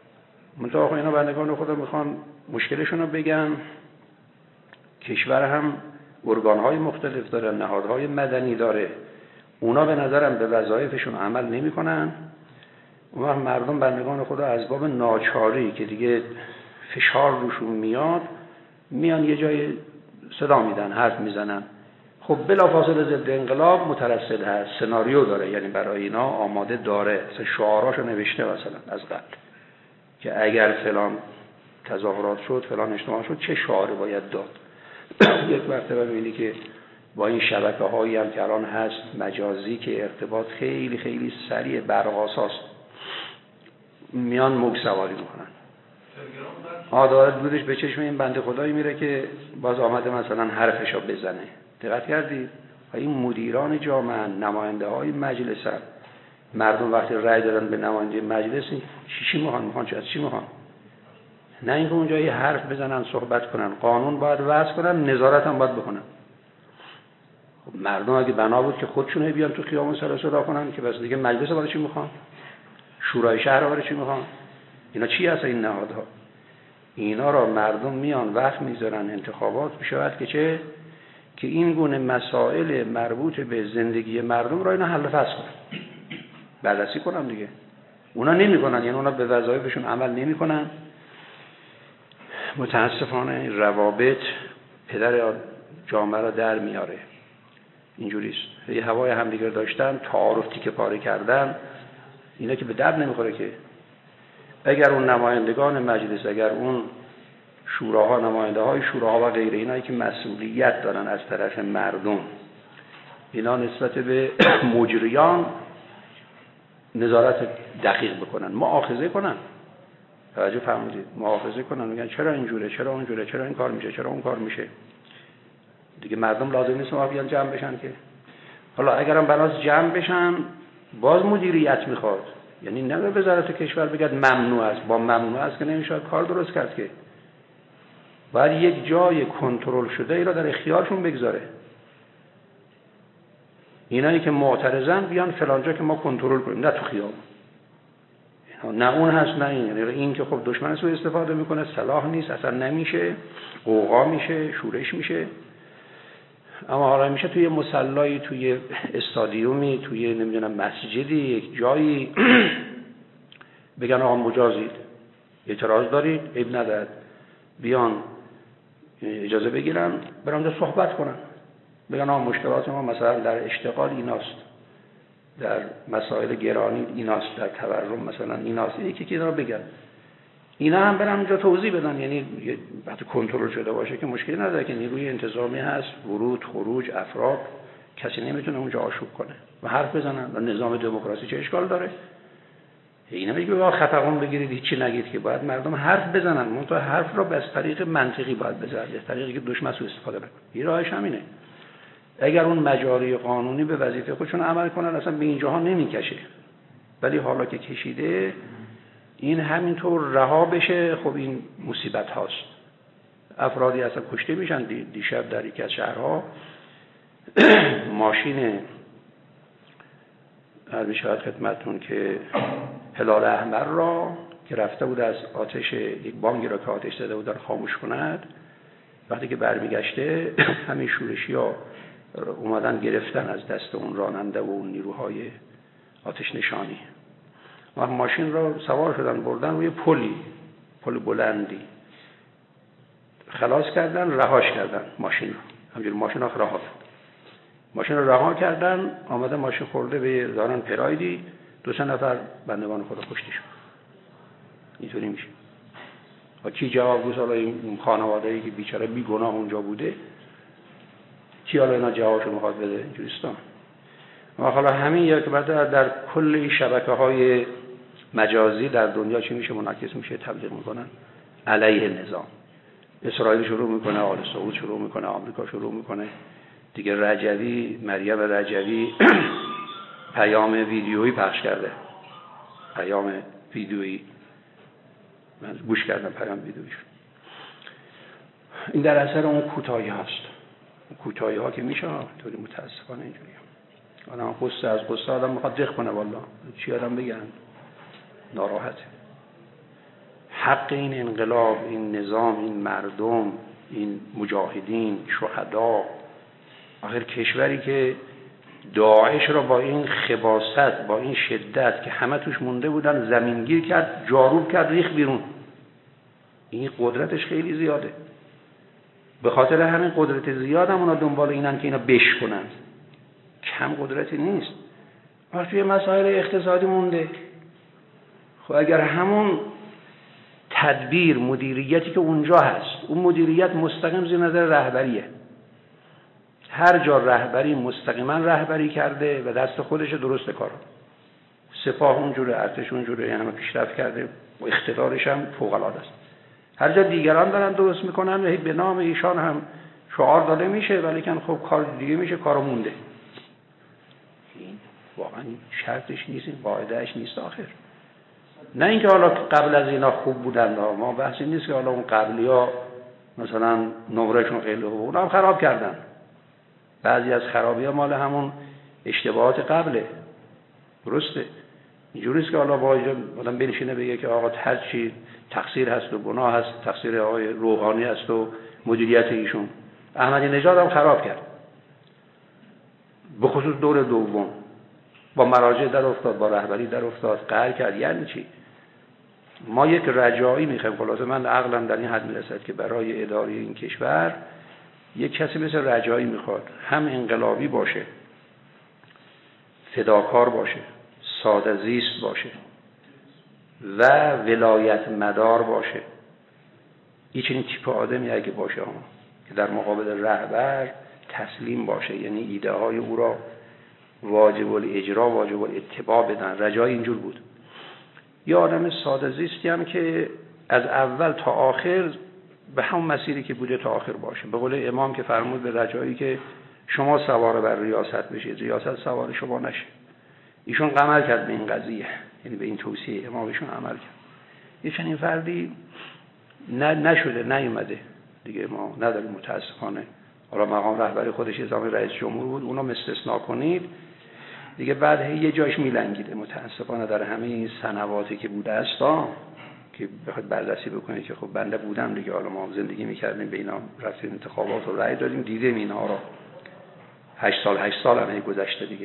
A: منتها آخه اینا بندگان خدا میخوان مشکلشون رو بگن. کشور هم ارگان‌های مختلف داره، نهادهای مدنی داره، اونا به نظرم به وظایفشون عمل نمی‌کنن. اون وقت مردم بندگان خدا از باب ناچاری که دیگه فشار روشون میاد، میان یه جای صدا میدن، حرف میزنن. خب بلافاصله ضد انقلاب مترصد هست، سناریو داره، یعنی برای اینا آماده داره، شعاراشو نوشته مثلا از قبل که اگر فلان تظاهرات شد، فلان اجتماع شد، چه شعاری باید داد. یک مرتبه می‌بینی که با این شبکه‌هایی هم که الان هست مجازی که ارتباط خیلی خیلی سریع برق‌آساست، میان موج سواری میکنن. داره دودش به چشم این بنده خدایی میره که باز آمده مثلا حرفشو بزنه. دقت کردید؟ و این مدیران جامعه، نماینده های مجلس، مردم وقتی رأی دادن به نماینده مجلس چی میخوان چی میخوان؟ نه اینکه اونجا یه حرف بزنن، صحبت کنن، قانون باید وضع کنن، نظارت هم باید بکنن. خب مردم اگه بنا بود که خودشون بیان تو خیابون سر صدا کنن که بس دیگه مجلس برای چی میخوان؟ شورای شهر برای چی میخوان؟ اینا چی هست این نهادها؟ اینا را مردم میان وقت میذارن، انتخابات میشود که چه؟ که این گونه مسائل مربوط به زندگی مردم را اینا حل و فصل کنن، بررسی کنن دیگه. اونا نمیکنن، یعنی اونا به وظایفشون عمل نمیکنن. متاسفانه روابط پدر جامعه را در میاره. اینجوریست. یه هوای همدیگر داشتن، تعارف تیکه پاره کردن، اینا که به درد نمیخوره که. اگر اون نمایندگان مجلس، اگر اون شوراها، نماینده های شوراها و غیره، اینایی که مسئولیت دارن از طرف مردم، اینا نسبت به مجریان نظارت دقیق بکنن، مؤاخذه کنن، توجه فرمودید، مؤاخذه کنن، میگن چرا اینجوره، چرا اونجوره، چرا این کار میشه، چرا اون کار میشه. دیگه مردم لازم نیست ما بیان جمع بشن که. حالا اگرم بناس جمع بشن، باز مدیریت میخواد. یعنی نه به وزارت کشور بگید ممنوع است، با ممنوع است که نمیشه کار درست کرد که. باید یک جای کنترل شده ای را در اختیارشون بگذاره. اینایی که معترضن بیان فلان جا که ما کنترل کنیم، نه تو خیابون. نه اون هست نه این. یعنی این که خب دشمن سوء استفاده میکنه، صلاح نیست، اصلا نمیشه، قوقا میشه، شورش میشه. اما حالا میشه توی مصلایی، توی استادیومی، توی نمیدونم مسجدی، یک جایی بگن آقا مجازید، اعتراض دارید، عیب ندارد، بیان اجازه بگیرن برن اونجا صحبت کنن، بگن آقا مشکلات ما مثلا در اشتغال ایناست، در مسائل گرانی ایناست، در تورم مثلا ایناست، یکی که اینا رو بگن، اینا هم برن اونجا توضیح بدن. یعنی وقتی کنترل شده باشه که مشکلی نداره که نیروی انتظامی هست، ورود خروج افراد، کسی نمیتونه اونجا آشوب کنه و حرف بزنن. و نظام دموکراسی چه اشکال داره؟ اینا میگه با خطاقون بگیرید هیچی نگید، که باید مردم حرف بزنن، منتها حرف رو به طریق منطقی باید بزنن، به طریقی که دشمن سوء استفاده نکنه. این راهش همینه. اگر اون مجاری قانونی به وظیفه خودشون عمل کنن، اصلا به اینجاها نمیکشه. ولی حالا که کشیده، این همینطور رها بشه، خب این مصیبت هاست. افرادی اصلا کشته میشن. دیشب در یکی از شهرها ماشین عرض شاید خدمتتون که هلال احمر را که رفته بود از آتش یک بانکی را که آتش زده بودن خاموش کند، وقتی که برمیگشته همین شورشی ها اومدن گرفتن از دست اون راننده و اون نیروهای آتش نشانی و ماشین را سوار شدن بردن روی پل بلندی، خلاص کردن، رهاش کردن ماشین. همجوری ماشین ها رها ماشین رو رها کردن، آمده ماشین خورده به دارن پرایدی، 2-3 نفر بندگان خدا کشته شد. اینطوری میشه. و کی جوابگوست؟ حالا این خانواده‌ای که بیچاره بیگناه اونجا بوده، کی حالا اینا جوابشو میخواد بده؟ اینجوریستان. و حالا همین یا که بعد در کل این شبکه‌های مجازی در دنیا چی میشه؟ منعکس میشه، تبلیغ میکنن علیه نظام. اسرائیل شروع میکنه، آل سعود شروع میکنه، آمریکا شروع میکنه دیگه. مریم رجوی پیام ویدیویی پخش کرده، پیام ویدیویی، من گوش کردم پیام ویدیویش. این در اثر اون کوتاهی هاست. کوتاهی ها که میشه طوری متاسفانه اینجوری. آدم قصه از قصه آدم میخواد دق کنه، والله چی آدم بگن، ناراحته. حق این انقلاب، این نظام، این مردم، این مجاهدین، شهدا، آخر کشوری که داعش را با این خباثت، با این شدت که همه توش مونده بودن زمینگیر کرد، جاروب کرد، ریخ بیرون. این قدرتش خیلی زیاده. به خاطر همین قدرت زیاد هم اونا دنبال اینن که اینا بشکنن. کم قدرتی نیست. وقتی توی مسائل اقتصادی مونده، خب اگر همون تدبیر، مدیریتی که اونجا هست، اون مدیریت مستقیم زیر نظر رهبریه، هر جا رهبری مستقیما رهبری کرده و دست خودش درست کارو، سپاه اونجوره، ارتش اونجوره، همه پیشرفت کرده و اقتدارش هم فوق العاده است. هر جا دیگران دارن درست میکنن و به نام ایشان هم شعار داده میشه، ولی کن خب کار دیگه میشه، کارو مونده. این واقعا شرطش نیست، این قاعدهش نیست آخر. نه اینکه حالا قبل از اینا خوب بودن، ما بحثی نیست که حالا اون قبلی‌ها مثلا نمرهشون خیلی خوبه، اونا هم خراب کردن. بعضی از خرابی‌ها مال همون اشتباهات قبله. درسته. اینجوریه که حالا آدم بنشینه بگه که آقا هر چی تقصیر هست و گناه هست، تقصیر آقای روحانی است و مدیریت ایشون. احمدی نژاد هم خراب کرد. به خصوص دور دوم با مراجع در افتاد، با رهبری در افتاد، قهر کرد. یعنی چی؟ ما یک رجایی میخوایم. خلاصه من عقلم در این حد میرسد که برای اداره این کشور یک کسی مثل رجایی میخواد، هم انقلابی باشه، فداکار باشه، ساده زیست باشه و ولایت مدار باشه. این چنین تیپ آدمی اگه باشه که در مقابل رهبر تسلیم باشه، یعنی ایده های او را واجب الاجرا، واجب الاتباع بدن. رجایی اینجور بود. یه آدم ساده زیستی هم که از اول تا آخر به همون مسیری که بوده تا آخر باشه. به قول امام که فرمود به رجایی که شما سوار بر ریاست بشید، ریاست سوار شما نشه. ایشون عمل کرد به این قضیه، یعنی به این توصیه امامشون عمل کرد. یه چنین فردی نشده، نیومده دیگه. ما نداریم متاسفانه. حالا مقام رهبری خودش نظام رئیس جمهور بود، اونو استثناء کنید دیگه، بعد یه جایش میلنگیده متاسفانه در همه این سنواتی که بوده است که بخواید بررسی بکنید که خب بنده بودم دیگه، حالا ما زندگی میکردیم، به اینا رفتیم انتخابات و رأی دادیم، دیدیم اینا رو. 8 سال هم گذشته دیگه.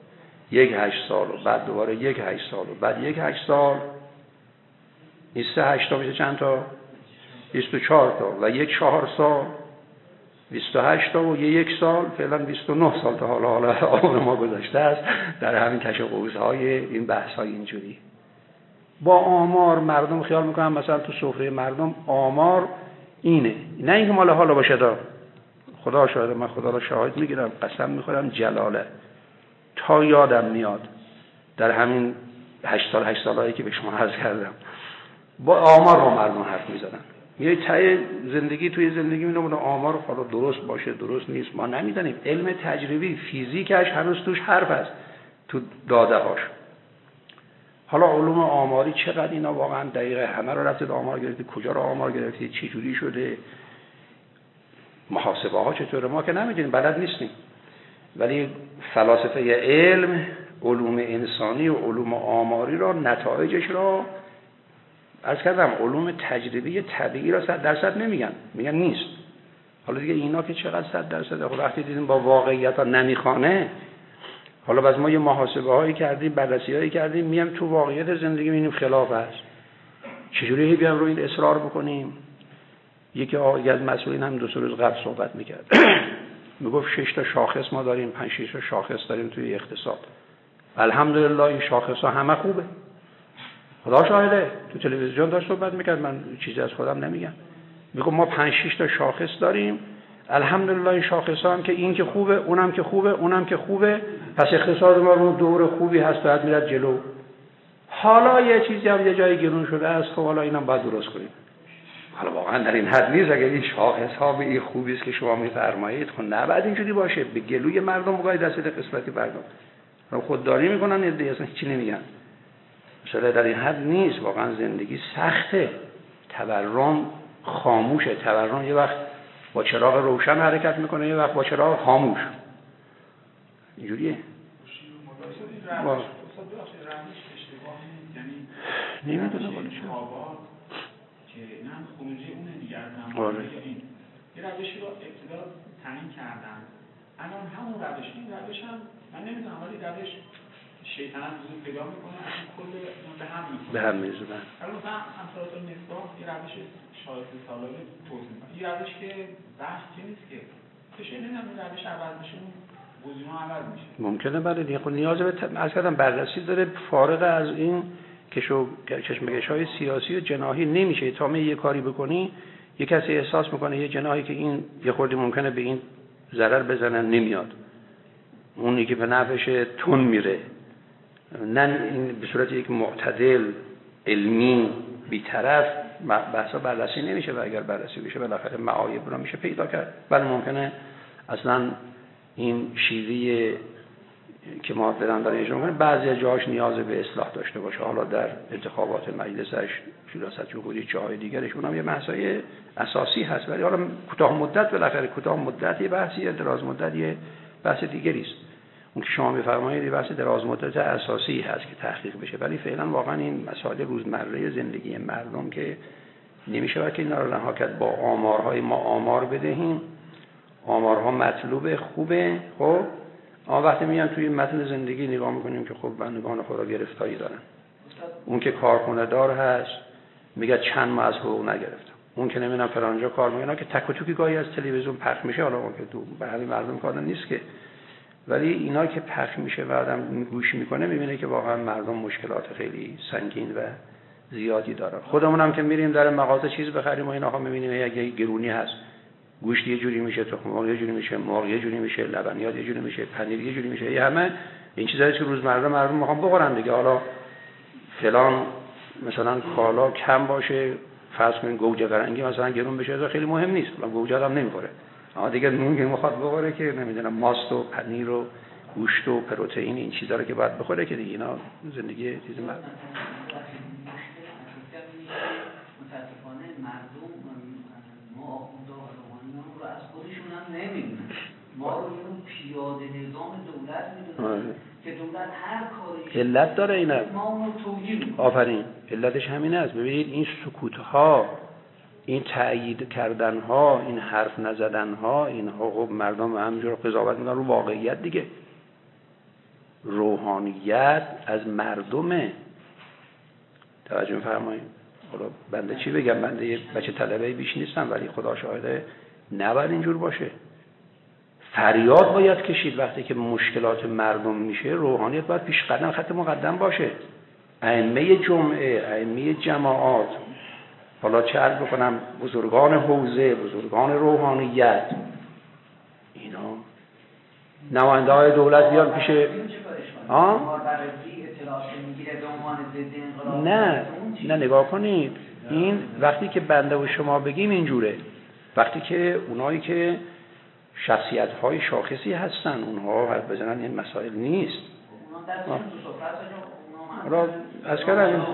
A: 8 سال و بعد دوباره 8 سال و بعد 8 سال. این 8 تا میشه چند تا؟ 24 تا و 4 سال 28 تا و 1 سال، فعلا 29 سال تا حالا آن ما گذشته است در همین کش و قوس‌های این بحث‌های اینجوری. با آمار مردم خیال میکنن مثلا تو سفره مردم آمار اینه، نه اینکه مال حالا باشه. خدا شاهد، من خدا را شاهد میگیرم، قسم میخورم جلاله، تا یادم میاد در همین 8 سالایی که به شما عرض کردم با آمار با مردم حرف میزدن. میای ته زندگی، توی زندگی میدونم آمار حالا درست باشه درست نیست ما نمیدونیم. علم تجربی فیزیکش هنوز توش حرف هست تو داده هاش. حالا علوم آماری چقدر اینا واقعا دقیقه، همه رو رفتید آمار گرفتید، کجا رو آمار گرفتید، چی جوری شده، محاسبه ها چطوره، ما که نمیدونیم، بلد نیستیم. ولی فلاسفه علم، علوم انسانی و علوم آماری را، نتایجش را عرض کردم، علوم تجربی طبیعی را 100% نمیگن، میگن نیست. حالا دیگه اینا که چقدر 100%، خب وقتی دیدیم با واقعیت ها نمیخوانه، حالا باز ما یه محاسبه هایی کردیم، بررسی هایی کردیم، میام تو واقعیت زندگی میبینیم خلاف هست. چجوری بیام رو این اصرار بکنیم؟ یکی از مسئولین هم 2 روز قبل صحبت میکرد میگفت 6 تا شاخص ما داریم، 5-6 تا شاخص داریم توی اقتصاد. الحمدلله این شاخص ها همه خوبه، خدا شاهده. تو تلویزیون داشت صحبت میکرد، من چیزی از خودم نمیگم. میگم ما 5-6 تا شاخص داریم، الحمدلله این شاخص ها هم که این که خوبه، اونم که خوبه، اونم که خوبه، پس اقتصاد ما رو دور خوبی هست، باید میرد جلو. حالا یه چیزی هم یه جایی گرون شده است، خب حالا اینم باید درست کنیم. حالا واقعا در این حد نیست. اگر این شاخص ها به این خوبی است که شما میفرمایید، خب نه بعد اینجوری باشه، به گلوی مردم بگاید دست قسمتی مردم خودداری میکنن، یه اصلا هیچی نمیگن. مثلا در این حد نیست. واقعا زندگی سخته. تورم خاموشه. تورم یه وقت با چراغ روشن حرکت میکنه، یه وقت با چراغ خاموش. اینجوریه.
B: نمیدونم ولی چرا که نه خروجی اونه دیگه از
A: آره.
B: یا این یه روشی رو ابتدا تعیین کردن. الان همون روش این روش هم من نمیدونم ولی روش شیطنت وجود پیدا میکنه اصلا کل به هم میکنه
A: به هم میزنن.
B: الان مثلا امثالات المصباح یه روش شایسته سالانه توصیف میکنه. یه روش که بحث نیست که بشه نمیدونم این روش عوض بشه اون گزینه‌ها عوض میشه.
A: ممکنه بله دیگه خود نیاز به از کردم بررسی داره. فارغ از این کشمکش‌های سیاسی و جناحی نمیشه تا می یه کاری بکنی یه کسی احساس میکنه یه جناحی که این یه خورده ممکنه به این ضرر بزنه نمیاد، اونی که به نفعش تون میره، نه این به صورت یک معتدل علمی بی‌طرف بحثا بررسی نمیشه و اگر بررسی بشه بالاخره معایب رو میشه پیدا کرد. ولی ممکنه اصلا این شیوه که ما دارن برای اجرا می‌کنیم بعضی جاهاش نیاز به اصلاح داشته باشه، حالا در انتخابات مجلسش، ریاست جمهوری، جاهای دیگرش اونم یه مسائل اساسی هست. ولی حالا کوتاه مدت بالاخره کوتاه مدت یه بحثی، دراز مدت یه بحث دیگری است. اون که شما می‌فرمایید یه بحث دراز مدت اساسی هست که تحقیق بشه، ولی فعلا واقعا این مسائل روزمره زندگی مردم که نمیشه که اینا رو رها کرد. با آمارهای ما آمار بدهیم، آمارها مطلوب خوبه، خب اما وقتی میان توی متن زندگی نگاه میکنیم که خب بندگان خدا گرفتاری دارن. اون که کارخونه دار هست میگه چند ماه از حقوق نگرفتم، اون که نمیدونم فلانجا کار میکنه که تک و توکی گاهی از تلویزیون پخش میشه، حالا اون که تو به همین مردم کار نیست که، ولی اینا که پخش میشه و آدم گوش میکنه میبینه که واقعا مردم مشکلات خیلی سنگین و زیادی دارن. خودمون هم که میریم در مغازه چیز بخریم و اینا میبینیم اگه گرونی هست، گوشت یه جوری میشه، تخم مرغ یه جوری میشه، مرغ یه جوری میشه، لبنیات یه جوری میشه، پنیر یه جوری میشه. همه این چیزایی که روزمره مردم میخوان بخورن دیگه. حالا فلان مثلا کالا کم باشه، فرض کنین گوجه فرنگی مثلا گرون بشه، خیلی مهم نیست، مثلا گوجه هم نمیخوره، اما دیگه نون که میخواد بخوره که نمیدونم ماست و پنیر و گوشت و پروتئین این چیزا رو که باید بخوره که دیگه اینا زندگی چیز مردم.
D: متاسفانه مردم ما رو از خودشون هم نمیدونن، ما رو اون پیاده نظام دولت میدونن که دولت هر کاری
A: علت داره اینا.
D: ما اونو توجیه میکنیم.
A: آفرین، علتش همین است. ببینید این سکوت‌ها، این تأیید کردن‌ها، این حرف نزدن‌ها، اینها خب مردم همینجور قضاوت میکنن رو واقعیت دیگه. روحانیت از مردمه. توجه فرمایید. حالا بنده چی بگم، بنده یه بچه طلبه بیش نیستم، ولی خدا شاهده نباید اینجور باشه. فریاد باید کشید وقتی که مشکلات مردم میشه. روحانیت باید پیش قدم، خط مقدم باشه. ائمه جمعه، ائمه جماعات، حالا چه عرض بکنم بزرگان حوزه، بزرگان روحانیت، اینا نماینده های دولت بیان پیش نه نگاه کنید. این وقتی که بنده و شما بگیم اینجوره، وقتی که اونایی که شخصیت های شاخصی هستن اونها حرف بزنن این مسائل نیست. حالا از کردن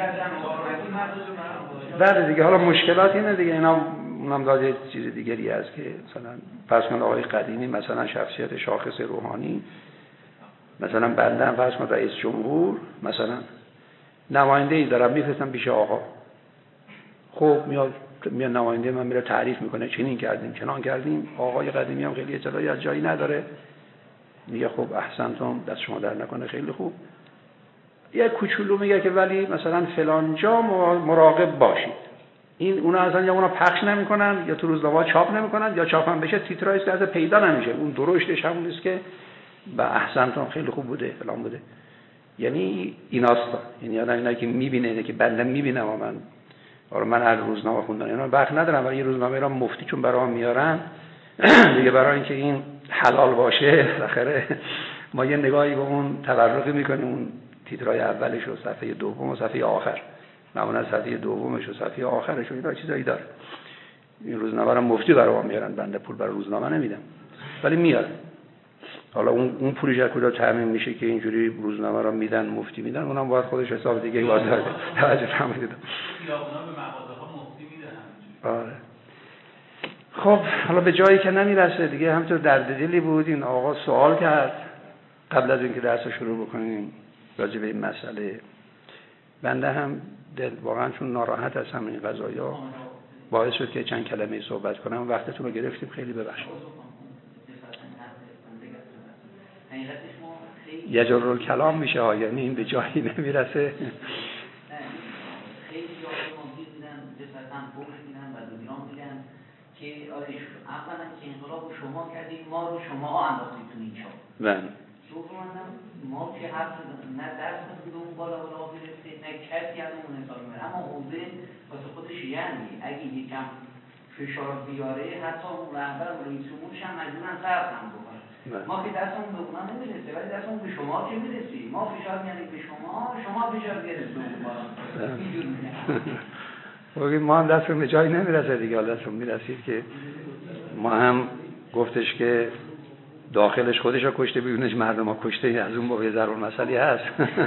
A: بله دیگه، حالا مشکلات اینه دیگه. اینا اونم داده چیز دیگری است که مثلا فرض کن آقای قدیمی مثلا شخصیت شاخص روحانی، مثلا بنده هم فرض کن رئیس جمهور مثلا نماینده‌ای دارم میفرستم پیش آقا، خب میاد نماینده من میره تعریف میکنه چنین کردیم چنان کردیم. آقای قدیمی هم خیلی اطلاعی از جایی نداره، میگه خب احسنتم، دست شما در نکنه، خیلی خوب. یه کوچولو میگه که ولی مثلا فلان جا مراقب باشید. این اونا اصلا یا اونا پخش نمیکنن یا تو روزنامه چاپ نمیکنن، یا چاپ هم بشه تیترایی که اصلا پیدا نمیشه. اون درشتش همون است که به احسنتم خیلی خوب بوده فلان بوده. یعنی ایناستا، یعنی آدم اینا که میبینه، اینه که بنده میبینم و من هر روزنامه خوندن اینا وقت ندارم، ولی یه روزنامه را مفتی چون برام میارن دیگه برای اینکه این حلال باشه آخره ما یه نگاهی به اون تبرک میکنیم، اون تیترای اولش و صفحه دوم و صفحه آخر، معمولا صفحه دومش و صفحه آخرش و اینا چیزایی داره. این روزنامه را مفتی برام میارن، بنده پول برای روزنامه نمیدم ولی میارن. حالا اون پروژه از کجا تامین میشه که اینجوری روزنامه را میدن مفتی میدن، اونم باید خودش حساب دیگه باید داره. توجه فرمایید.
D: خیابونا به مغازه‌ها مفتی میدن.
A: آره. خب حالا به جایی که نمیرسه دیگه، همینطور درد دلی بود. این آقا سوال کرد قبل از اینکه درس شروع بکنیم راجع به این مسئله. بنده هم واقعا چون ناراحت هستم این قضایا باعث شد که چند کلمه صحبت کنم. وقتتون رو گرفتیم، خیلی ببخشید. یجر کلام میشه ها، یعنی این به جایی نمیرسه.
D: خیلی جایی موجود بودن جسدن بوش میدن و دنیا میدن که اولا که انقلاب شما کردید، ما رو شما انداختید تو این چاه.
A: بله.
D: دوما ما که حرف نه درس به اون بالا برسه نه کسی از اون حساب میره، اما حوزه واسه خودش یعنی اگه یکم فشار بیاره حتی اون رهبر و رئیس جمهورش هم مجبورن صرف هم بکنن. ما که دستمون به اونا نمیرسه، ولی دستمون به شما که میرسی. ما فشار میاریم به شما فشار بیارید به اون بالا. اینجور میگه.
A: ما هم دستمون به جایی نمیرسه دیگه، دستمون میرسید که ما هم گفتش که داخلش خودش رو کشته، بیرونش مردم ها کشته. از اون بابه ضرور مسئله هست.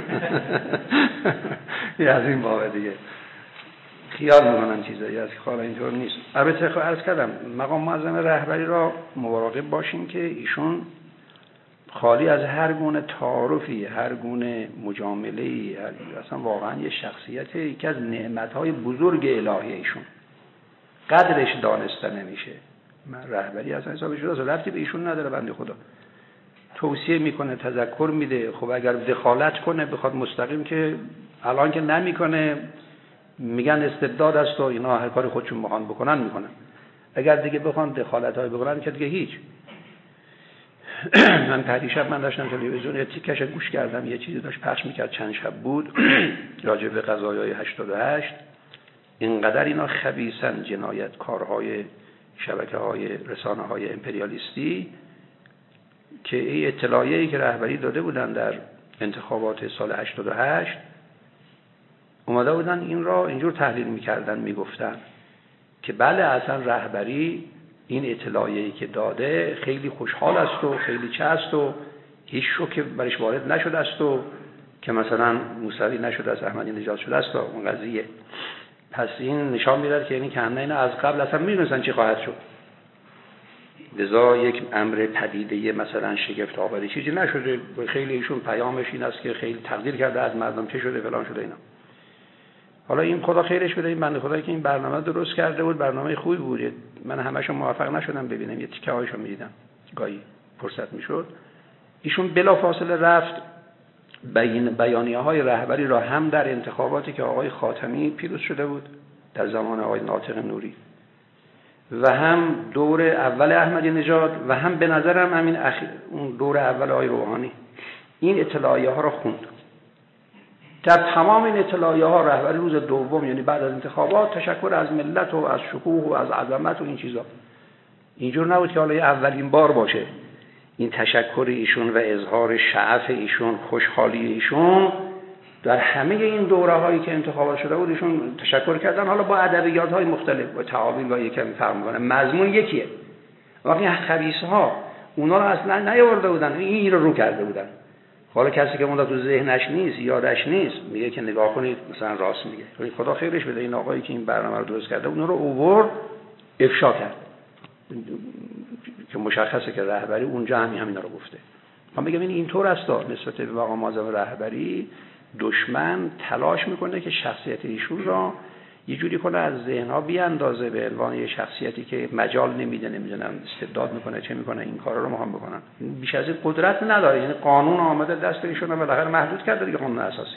A: یه از این بابه دیگه خیال میکنن چیزایی هست که حالا اینطور نیست. البته خب عرض کردم مقام معظم رهبری را مراقب باشین که ایشون خالی از هر گونه تعارفی، هر گونه مجامله‌ای، اصلا واقعا یه شخصیت، یکی از نعمت‌های بزرگ الهی ایشون قدرش دانسته نمیشه. من رهبری اصلا حسابش شده ربطی به ایشون نداره. بنده خدا توصیه میکنه، تذکر میده. خب اگر دخالت کنه بخواد مستقیم، که الان که نمیکنه میگن استبداد است و اینا هر کاری خودشون میخوان بکنن میکنن. اگر دیگه بخوان دخالت‌های بکنن که دیگه هیچ. من پریشب من داشتم تلویزیون یه تیکش گوش کردم، یه چیزی داشت پخش میکرد، چند شب بود، راجع به قضایای 88. اینقدر اینا خبیثن، جنایتکارهای شبکه‌های رسانه‌های امپریالیستی، که این اطلاعیه‌ای که رهبری داده بودن در انتخابات سال 88 اومده بودن این را اینجور تحلیل میکردن، میگفتن که بله اصلا رهبری این اطلاعیه‌ای که داده خیلی خوشحال است و خیلی چه است و هیچ شوکه برش وارد نشده است و که مثلا موسوی نشده است، احمدی نژاد شده است و اون قضیه. پس این نشان میداد که یعنی کنه اینا از قبل اصلا میدونستن چی خواهد شد. لذا یک امر پدیده مثلا شگفت آوری چیزی نشده. خیلی ایشون پیامش این است که خیلی تقدیر کرده از مردم چه شده فلان شده اینا. حالا این خدا خیرش بده، این بنده خدایی که این برنامه درست کرده بود، برنامه خوبی بود. من همه‌شو موفق نشدم ببینم، یه تیکه هایشو می‌دیدم، گاهی فرصت میشد. ایشون بلافاصله رفت بیانیه‌های رهبری را هم در انتخاباتی که آقای خاتمی پیروز شده بود در زمان آقای ناطق نوری و هم دور اول احمدی نژاد و هم به نظرم همین اون دور اول آقای روحانی، این اطلاعیه ها را خوند. در تمام این اطلاعیه ها رهبری روز دوم، یعنی بعد از انتخابات، تشکر از ملت و از شکوه و از عظمت و این چیزا. اینجور نبود که حالا اولین بار باشه این تشکر ایشون و اظهار شعف ایشون، خوشحالی ایشون. در همه این دوره هایی که انتخابات شده بود ایشون تشکر کردن، حالا با ادبیات های مختلف و تعابیر و یکم فرق می‌کنه، مضمون یکیه. وقتی خبیث‌ها اونا رو اصلا نیاورده بودن، این رو کرده بودن. حالا کسی که اون تو ذهنش نیست، یادش نیست، میگه که نگاه کنید مثلا راست میگه. خدا خیرش بده این آقایی که این برنامه رو درست کرده اونا رو اوورد افشا کرد، که مشخصه که رهبری اونجا همینا رو گفته. من میگم این اینطور است نسبت به مقام معظم رهبری دشمن تلاش میکنه که شخصیت ایشون را یه جوری کنه از ذهنها بیاندازه به عنوان یه شخصیتی که مجال نمیده، نمیدونم استبداد میکنه چه میکنه، این کارا رو میخوام بکنن. بیش از این قدرت نداره. یعنی قانون آمده دست ایشون رو بالاخره محدود کرده دیگه، قانون اساسی.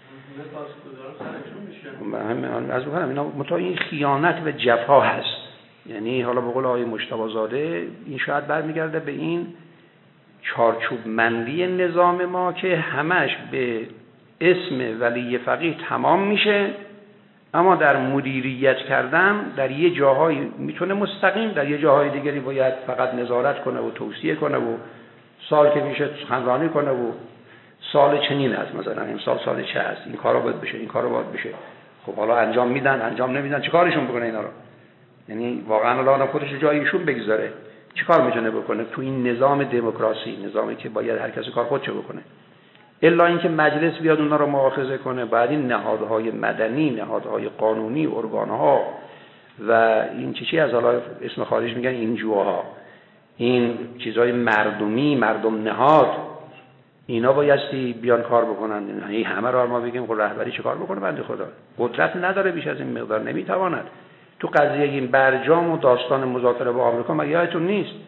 A: از اون اینا متأ این خیانت و جفا هست. یعنی حالا به قول آقای مجتبی زاده این شاید برمیگرده به این چارچوب مندی نظام ما که همش به اسم ولی فقیه تمام میشه، اما در مدیریت کردن در یه جاهایی میتونه مستقیم، در یه جاهای دیگری باید فقط نظارت کنه و توصیه کنه و سال که میشه سخنرانی کنه و سال چنین هست، مثلا امسال سال چه هست، این کارا باید بشه، این کارا باید بشه. خب حالا انجام میدن، انجام نمیدن، چیکارشون بکنه اینا رو؟ یعنی واقعا الان خودش جایشون بگذاره چیکار میتونه بکنه تو این نظام دموکراسی، نظامی که باید هر کسی کار خودشو بکنه، الا اینکه مجلس بیاد اونا رو مؤاخذه کنه. بعد این نهادهای مدنی، نهادهای قانونی، ارگانها و این چیزی از حالا اسم خارج میگن این جوها، این چیزای مردمی، مردم نهاد، اینا بایستی بیان کار بکنن. این همه رو ما بگیم خب رهبری چه کار بکنه؟ بنده خدا قدرت نداره بیش از این مقدار، نمیتواند. تو قضیه این برجام و داستان مذاکره با آمریکا مگه یادتون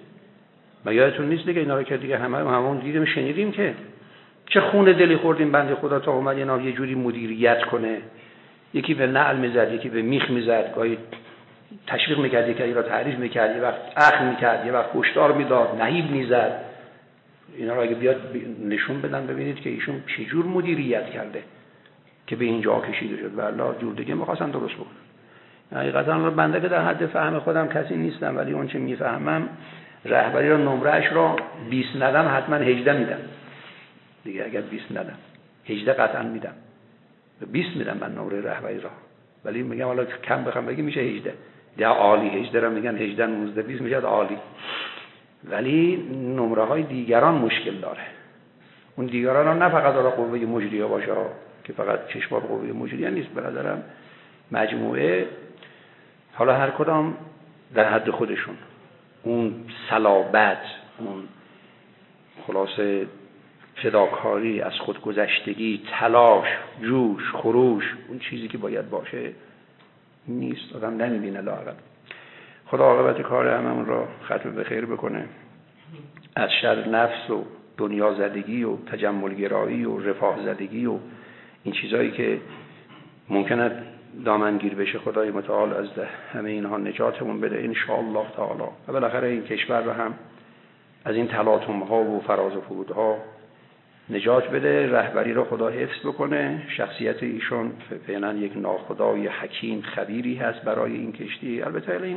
A: نیست دیگه؟ اینا رو که دیگه همون دیدیم شنیدیم که چه خون دلی خوردیم بنده خدا تا اومد اینا یه جوری مدیریت کنه. یکی به نعل میزد، یکی به میخ میزد، گاهی تشویق میکرد، یکی را تعریف میکرد، یه وقت اخم میکرد، یه وقت هشدار میداد، نهیب میزد. اینا رو اگه بیاد نشون بدن ببینید که ایشون چه جور مدیریت کرده که به اینجا کشیده شد. والله جور دیگه می‌خواستن درست بکنن. حقیقتا بنده که در حد فهم خودم کسی نیستم، ولی اون چه میفهمم رهبری رو نمرهش رو 20 ندم حتما 18 میدم دیگه. اگر 20 ندم 18 قطعا میدم. 20 میدم من نمره رهبری را، ولی میگم حالا کم بخوام بگم میشه 18. ده عالی 18 رو میگن 18 19 20 میشه عالی. ولی نمره های دیگران مشکل داره. اون دیگران هم نه فقط داره قوه مجریه باشه که فقط چشم به قوه مجریه نیست، به نظرم مجموعه حالا هر کدام در حد خودشون اون صلابت، اون خلاصه فداکاری، از خودگذشتگی، تلاش، جوش، خروش، اون چیزی که باید باشه نیست. آدم نمیبینه لااقل. خدا عاقبت کار هممون را ختم به خیر بکنه. از شر نفس و دنیا زدگی و تجمل گرایی و رفاه زدگی و این چیزایی که ممکنه دامنگیر بشه، خدای متعال از همه اینها نجاتمون بده ان شاء الله تعالی. و بالاخره این کشور رو هم از این تلاطم ها و فراز و فرودها نجات بده. رهبری رو خدا حفظ بکنه. شخصیت ایشون فعلا یک ناخدای حکیم خبیری هست برای این کشتی. البته این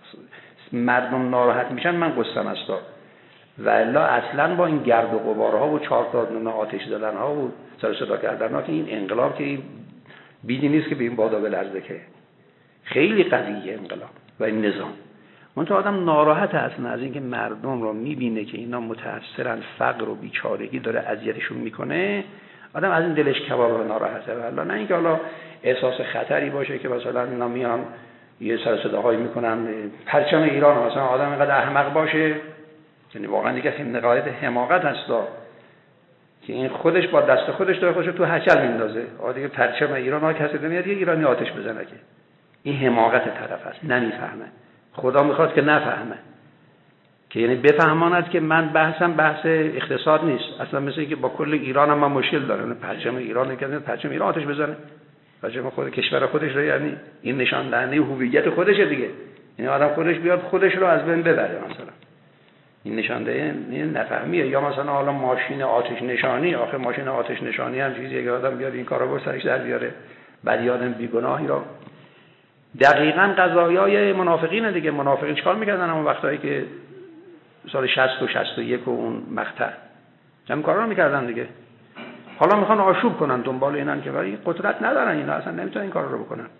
A: مردم ناراحت میشن من قصم است، و الا اصلا با این گرد و غبارها و 4 تا آتش زدنها و سر صدا کردنها که این انقلاب که بیدی نیست که به این بادا بلرزه، که خیلی قویه انقلاب و این نظام. منتها آدم ناراحت اصلا از اینکه مردم رو میبینه که اینا متأثرن، فقر و بیچارگی داره اذیتشون میکنه. آدم از این دلش کباب و ناراحته. والله نه اینکه حالا احساس خطری باشه که مثلا اینا میان یه سر صداهایی میکنن پرچم ایران، مثلا آدم اینقدر احمق باشه، یعنی واقعا دیگه نقایت حماقت هستا که این خودش با دست خودش داره خودش تو هچل میندازه. دیگه پرچم ایران ها کسی نمیاد یه ایرانی آتش بزنه، که این حماقت طرف است، نمیفهمه. خدا میخواد که نفهمه، که یعنی بفهماند که من بحثم بحث اقتصاد نیست. اصلا مثل اینکه با کل ایران هم من مشکل داره. پرچم ایران که پرچم ایران آتش بزنه، پرچم خود کشور خودش رو، یعنی این نشان دهنده هویت خودشه دیگه. یعنی آدم خودش بیاد خودش رو از بین ببره. مثلا این نشان دهنده نفهمیه. یا مثلا حالا ماشین آتش نشانی، آخه ماشین آتش نشانی هم چیزیه که آدم بیاد این کارا رو سرش در بیاره، بعد یادم بیگناهی رو. دقیقاً قضایای منافقین دیگه. منافقین چیکار میکردن اون وقتایی که سال 60 و 61 و اون مقطع همین کارا رو میکردن دیگه. حالا میخوان آشوب کنن، دنبال اینن که ولی قدرت ندارن، اینا اصلا نمیتونن این کارا رو بکنن.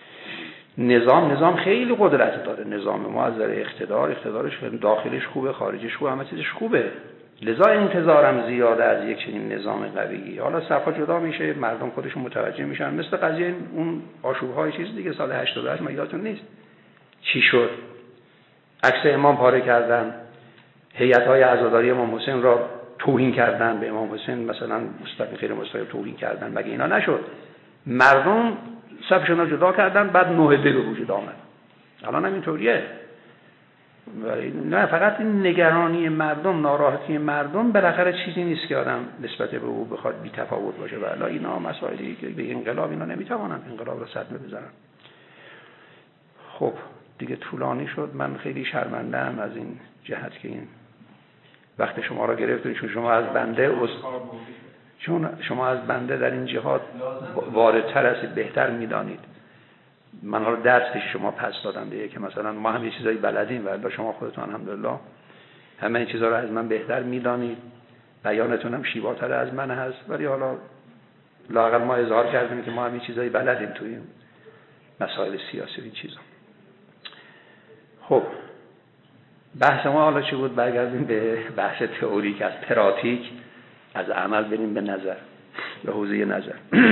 A: نظام خیلی قدرت داره. نظام ما از نظر اقتدارش داخلش خوبه، خارجش خوبه، همه چیزش خوبه. لذا انتظارم زیاده از یک چنین نظام قوی. حالا صفا جدا میشه، مردم خودشون متوجه میشن. مثل قضیه اون آشوب‌های چیز دیگه سال 88 یادتون نیست چی شد؟ عکس امام پاره کردن، هیئت‌های عزاداری امام حسین را توهین کردن، به امام حسین مثلا مستقیم غیر مستقیم توهین کردن. مگه اینا نشد؟ مردم صفشون رو جدا کردن، بعد نوع دل رو وجود آمد. الان هم اینطوریه. نه فقط این نگرانی مردم، ناراحتی مردم بالاخره چیزی نیست که آدم نسبت به او بخواد بی تفاوت باشه. والا اینا مسائلی که به انقلاب اینا نمیتوانن انقلاب رو صدمه بزنن. خب دیگه طولانی شد. من خیلی شرمنده‌ام از این جهت که این وقت شما را گرفتید، چون شما از بنده در این جهات واردتر هستید، بهتر میدانید. من حالا درسش شما پس دادم دیگه که مثلا ما هم یه چیزایی بلدیم و البته شما خودتون الحمدلله همه این چیزا رو از من بهتر میدانید. بیانتون هم شیواتر از من هست، ولی حالا لااقل ما اظهار کردیم که ما هم یه چیزایی بلدیم توی این مسائل سیاسی این چیزا. خب بحث ما حالا چی بود؟ برگردیم به بحث تئوریک، از پراتیک، از عمل بریم به نظر، به حوزه نظر.